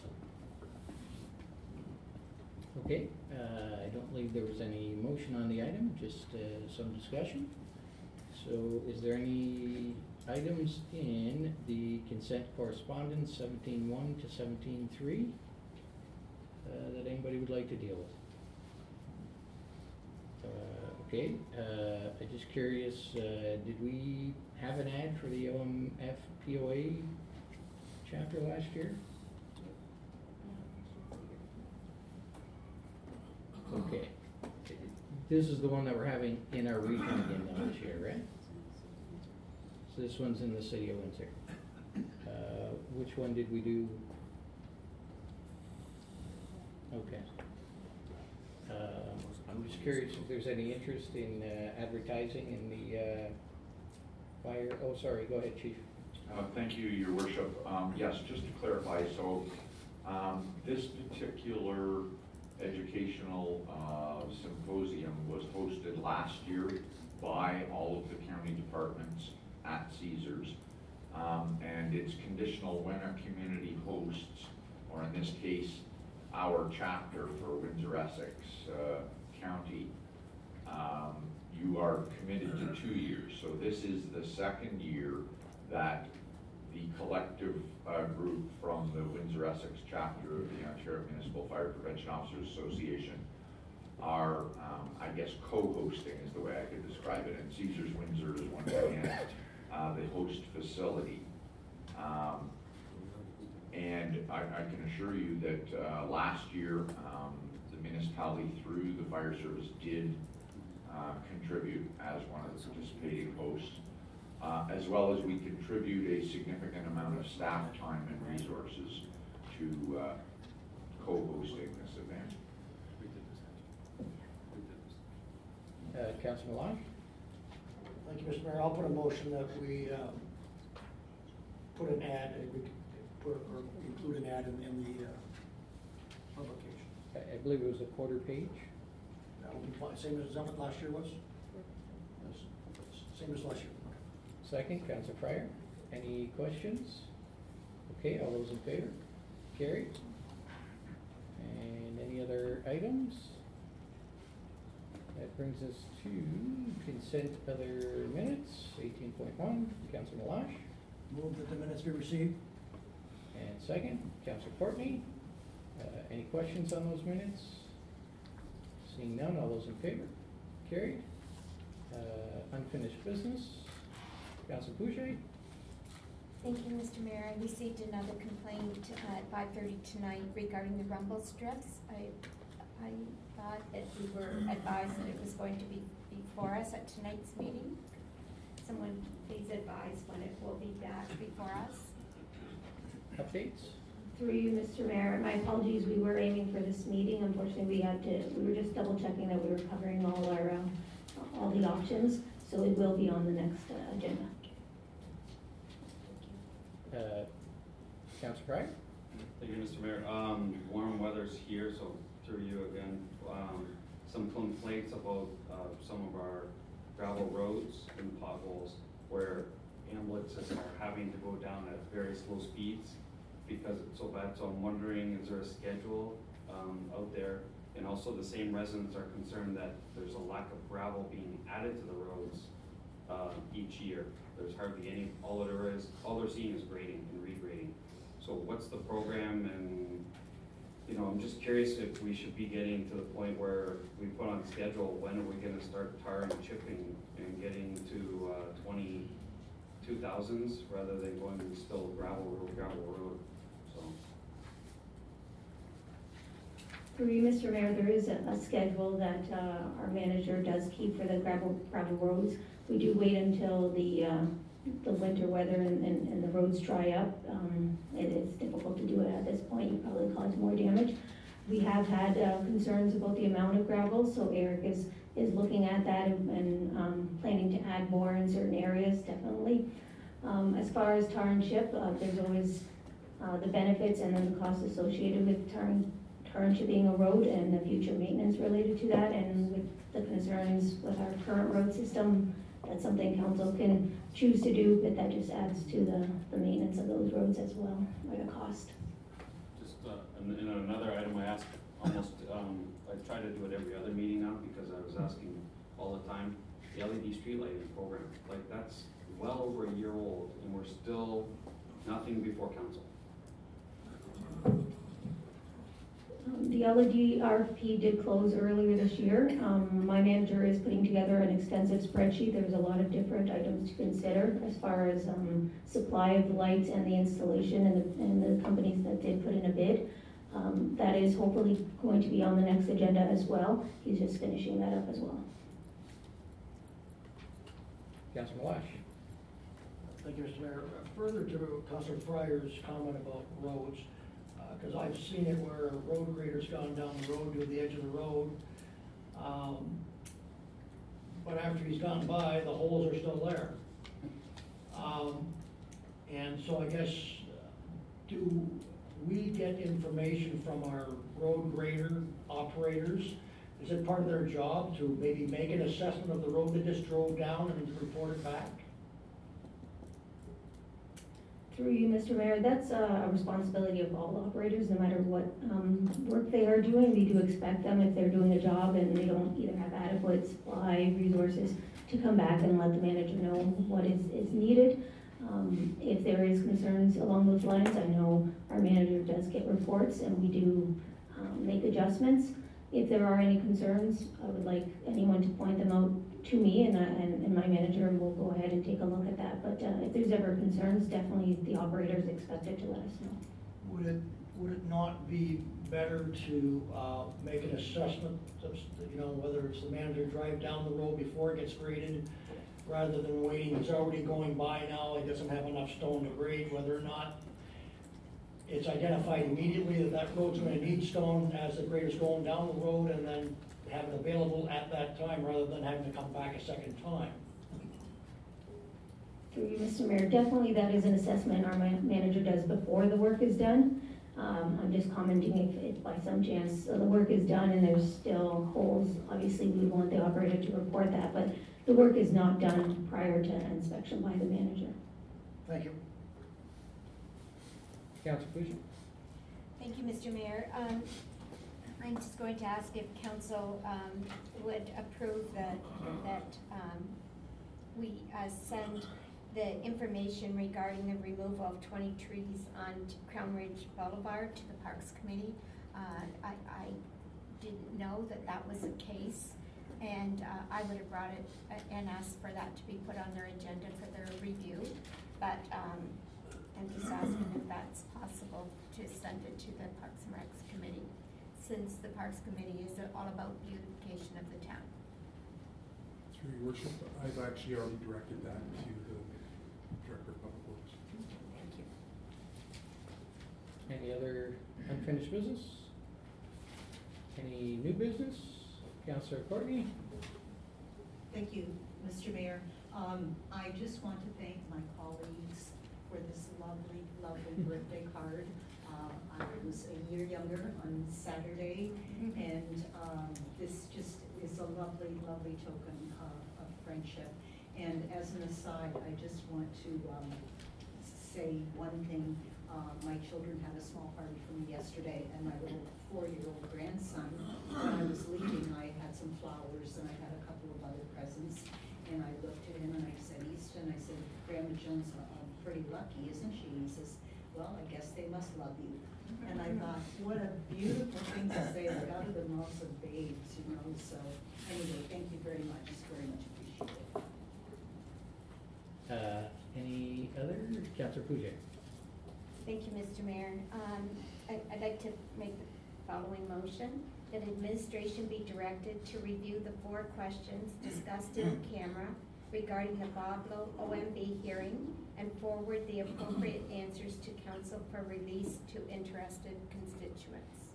Speaker 1: Okay, uh, I don't believe there was any motion on the item, just uh, some discussion. So is there any items in the consent correspondence seventeen one to seventeen three uh, that anybody would like to deal with? Uh, okay, uh, I'm just curious, uh, did we have an ad for the O M F P O A chapter last year? Okay, this is the one that we're having in our region again now this year, right? So this one's in the city of Windsor. Uh, which one did we do? Okay. Uh, I'm just curious if there's any interest in uh, advertising in the uh, fire, oh sorry, go ahead, Chief.
Speaker 15: Uh, thank you, Your Worship. Um, yes, just to clarify, so um, this particular educational uh, symposium was hosted last year by all of the county departments at Caesars. Um, and it's conditional when a community hosts, or in this case, our chapter for Windsor-Essex uh, County, um, you are committed to two years. So this is the second year that the collective uh, group from the Windsor-Essex chapter of the Ontario Municipal Fire Prevention Officers Association are, um, I guess, co-hosting is the way I could describe it. And Caesars Windsor is once again uh, the host facility. Um, and I, I can assure you that uh, last year, um, the municipality through the fire service did uh, contribute as one of the participating hosts. Uh, as well as we contribute a significant amount of staff time and resources to uh, co-hosting this event.
Speaker 1: Uh, Councilor Melange?
Speaker 4: Thank you, Mister Mayor. I'll put a motion that we uh, put an ad, uh, we put, or include an ad in, in the uh, publication.
Speaker 1: I, I believe it was a quarter page.
Speaker 4: That will be fine. Same as, is that what last year was? Yes. Same as last year.
Speaker 1: Second, Councilor Fryer. Any questions? Okay, all those in favor? Carried. And any other items? That brings us to consent other minutes, eighteen point one, Councilor Melange.
Speaker 4: Move that the minutes be received.
Speaker 1: And second, Councilor Courtney. Uh, any questions on those minutes? Seeing none, all those in favor? Carried. Uh, unfinished business. Councilor Boucher.
Speaker 3: Thank you, Mister Mayor. I received another complaint uh, at five thirty tonight regarding the rumble strips. I, I thought that we were advised that it was going to be before us at tonight's meeting. Someone please advise when it will be back before us.
Speaker 1: Updates?
Speaker 17: Through you, Mister Mayor, my apologies, we were aiming for this meeting. Unfortunately, we had to, we were just double checking that we were covering all our, uh, all the options. So it will be on the next uh, agenda.
Speaker 1: Uh, Councilor Fryer?
Speaker 2: Thank you, Mister Mayor. Um, warm weather's here, so through you again, um, some complaints about uh, some of our gravel roads and potholes where ambulances are having to go down at very slow speeds because it's so bad. So I'm wondering, is there a schedule um, out there? And also the same residents are concerned that there's a lack of gravel being added to the roads uh, each each year. There's hardly any, all there is, all they're seeing is grading and regrading. So what's the program? And, you know, I'm just curious if we should be getting to the point where we put on schedule, when are we gonna start tar and chipping and getting to uh, twenty-two thousands rather than going still gravel road, gravel road, so.
Speaker 17: Through you, Mister Mayor, there is a, a schedule that uh, our manager does keep for the gravel, gravel roads. We do wait until the, uh, the winter weather and, and, and the roads dry up. Um, it is difficult to do it at this point. You probably cause more damage. We have had uh, concerns about the amount of gravel, so Eric is, is looking at that and, and um, planning to add more in certain areas, definitely. Um, as far as tar and chip, uh, there's always uh, the benefits and then the costs associated with tar and, tar and chipping a road and the future maintenance related to that, and with the concerns with our current road system. That's something council can choose to do, but that just adds to the, the maintenance of those roads as well, or the cost.
Speaker 2: Just uh, in, in another item, I asked almost, um, I try to do it every other meeting now because I was asking all the time, the L E D street lighting program, like that's well over a year old and we're still nothing before council.
Speaker 17: Um, The L E D R F P did close earlier this year. Um, my manager is putting together an extensive spreadsheet. There's a lot of different items to consider as far as um, supply of the lights and the installation and the, and the companies that did put in a bid. Um, that is hopefully going to be on the next agenda as well. He's just finishing that up as well.
Speaker 1: Councilor Malash.
Speaker 4: Thank you, Mister Mayor. Uh, Further to Councilor Fryer's comment about roads, because I've seen it where a road grader's gone down the road to the edge of the road, um, but after he's gone by, the holes are still there. Um, and so I guess, uh, do we get information from our road grader operators? Is it part of their job to maybe make an assessment of the road they just drove down and report it back?
Speaker 17: Through you, Mister Mayor, that's a responsibility of all operators, no matter what um, work they are doing. We do expect them, if they're doing a job and they don't either have adequate supply resources, to come back and let the manager know what is, is needed. Um, if there is concerns along those lines, I know our manager does get reports and we do um, make adjustments. If there are any concerns, I would like anyone to point them out to me and, uh, and, and my manager, and we'll go ahead and take a look at that. But uh, if there's ever concerns, definitely the operator is expected to let us know.
Speaker 4: Would it, would it not be better to uh, make an assessment of, you know, whether it's the manager drive down the road before it gets graded, rather than waiting, it's already going by now, it doesn't have enough stone to grade, whether or not it's identified immediately that that road's gonna need stone as the grader's going down the road, and then have it available at that time rather than having to come back a second time.
Speaker 17: Through you, Mister Mayor, definitely that is an assessment our man manager does before the work is done. Um, I'm just commenting if, if by some chance uh, the work is done and there's still holes, obviously we want the operator to report that, but the work is not done prior to inspection by the manager.
Speaker 4: Thank you.
Speaker 1: Councilor Fuji.
Speaker 3: Thank you, Mister Mayor. Um, I'm just going to ask if council um, would approve that, that um, we uh, send the information regarding the removal of twenty trees on Crown Ridge Boulevard to the Parks Committee. Uh, I, I didn't know that that was the case, and uh, I would have brought it and asked for that to be put on their agenda for their review. But um, I'm just asking if that's possible to send it to the Parks and Recs Committee, since the Parks Committee is all about beautification of the town.
Speaker 6: Through your worship, I've actually already directed that to the Director of Public Works.
Speaker 3: Thank you.
Speaker 1: Any other unfinished business? Any new business? Councilor Courtney.
Speaker 12: Thank you, Mister Mayor. Um, I just want to thank my colleagues for this lovely, lovely birthday card. Uh, I was a year younger on Saturday, and um, this just is a lovely, lovely token of, of friendship. And as an aside, I just want to um, say one thing. Uh, my children had a small party for me yesterday, and my little four-year-old grandson, when I was leaving, I had some flowers and I had a couple of other presents, and I looked at him and I said, Easter asked, and I said, Grandma Jones, I'm pretty lucky, isn't she? And he says, well, I guess they must love you. And I thought, what a beautiful thing to say, like out of the mouths of babes, you know, so anyway, thank you very much, it's very much appreciated.
Speaker 1: Uh, any other? Councillor Puja.
Speaker 3: Thank you, Mister Mayor. Um, I, I'd like to make the following motion, that administration be directed to review the four questions discussed in camera regarding the Bob Lowe O M B hearing and forward the appropriate answers to council for release to interested constituents.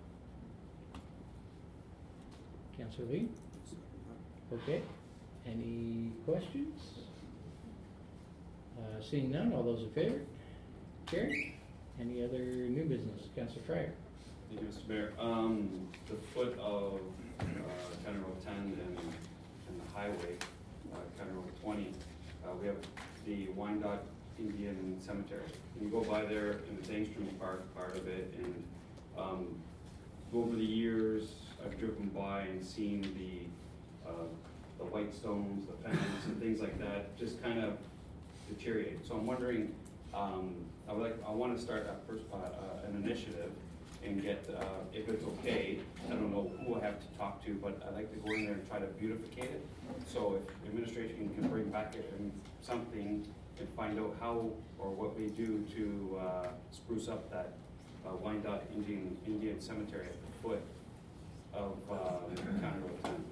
Speaker 1: Councillor Lee? Okay. Any questions? Uh, seeing none, all those in favor? Carried. Any other new business? Councillor Fryer?
Speaker 2: Thank you, Mister Mayor. Um, the foot of, uh, County Road ten and, and the highway, uh, County Road twenty, uh, we have the Wyandotte Indian Cemetery. You go by there in the Dangstrom Park part of it, and, um, over the years, I've driven by and seen the, uh, the white stones, the fence, and things like that, just kind of deteriorate. So I'm wondering, um, I would like, I want to start a first, uh, uh, an initiative and get, uh, if it's okay, I don't know who I have to talk to, but I'd like to go in there and try to beautificate it. So if administration can bring back it and something and find out how or what we do to, uh, spruce up that, uh, Wyandotte Indian, Indian Cemetery at the foot of, uh, County Road ten.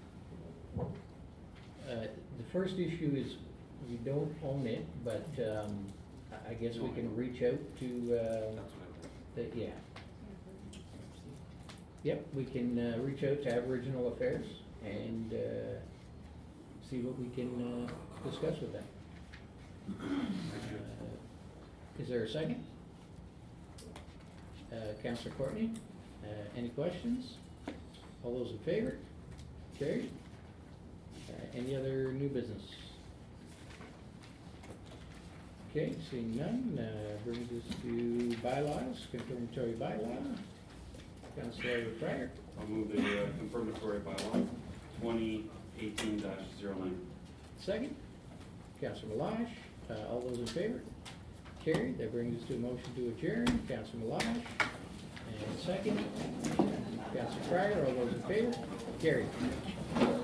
Speaker 1: Uh, the first issue is we don't own it, but, um, I- I guess we can reach out to, uh, the, yeah. Yep, we can, uh, reach out to Aboriginal Affairs and, uh, see what we can, uh, discuss with them. Uh, Is there a second? Uh, Councillor Courtney, uh, any questions? All those in favor? Carried. Uh, any other new business? Okay, seeing none, uh, brings us to bylaws, confirmatory bylaw. Councillor Fryer.
Speaker 2: I'll move the uh, confirmatory bylaw twenty eighteen dash zero nine.
Speaker 1: Second. Councillor Malash, uh, all those in favor? Carried. That brings us to a motion to adjourn. Councillor Malash, and second. Councillor Fryer, all those in favor? Carried.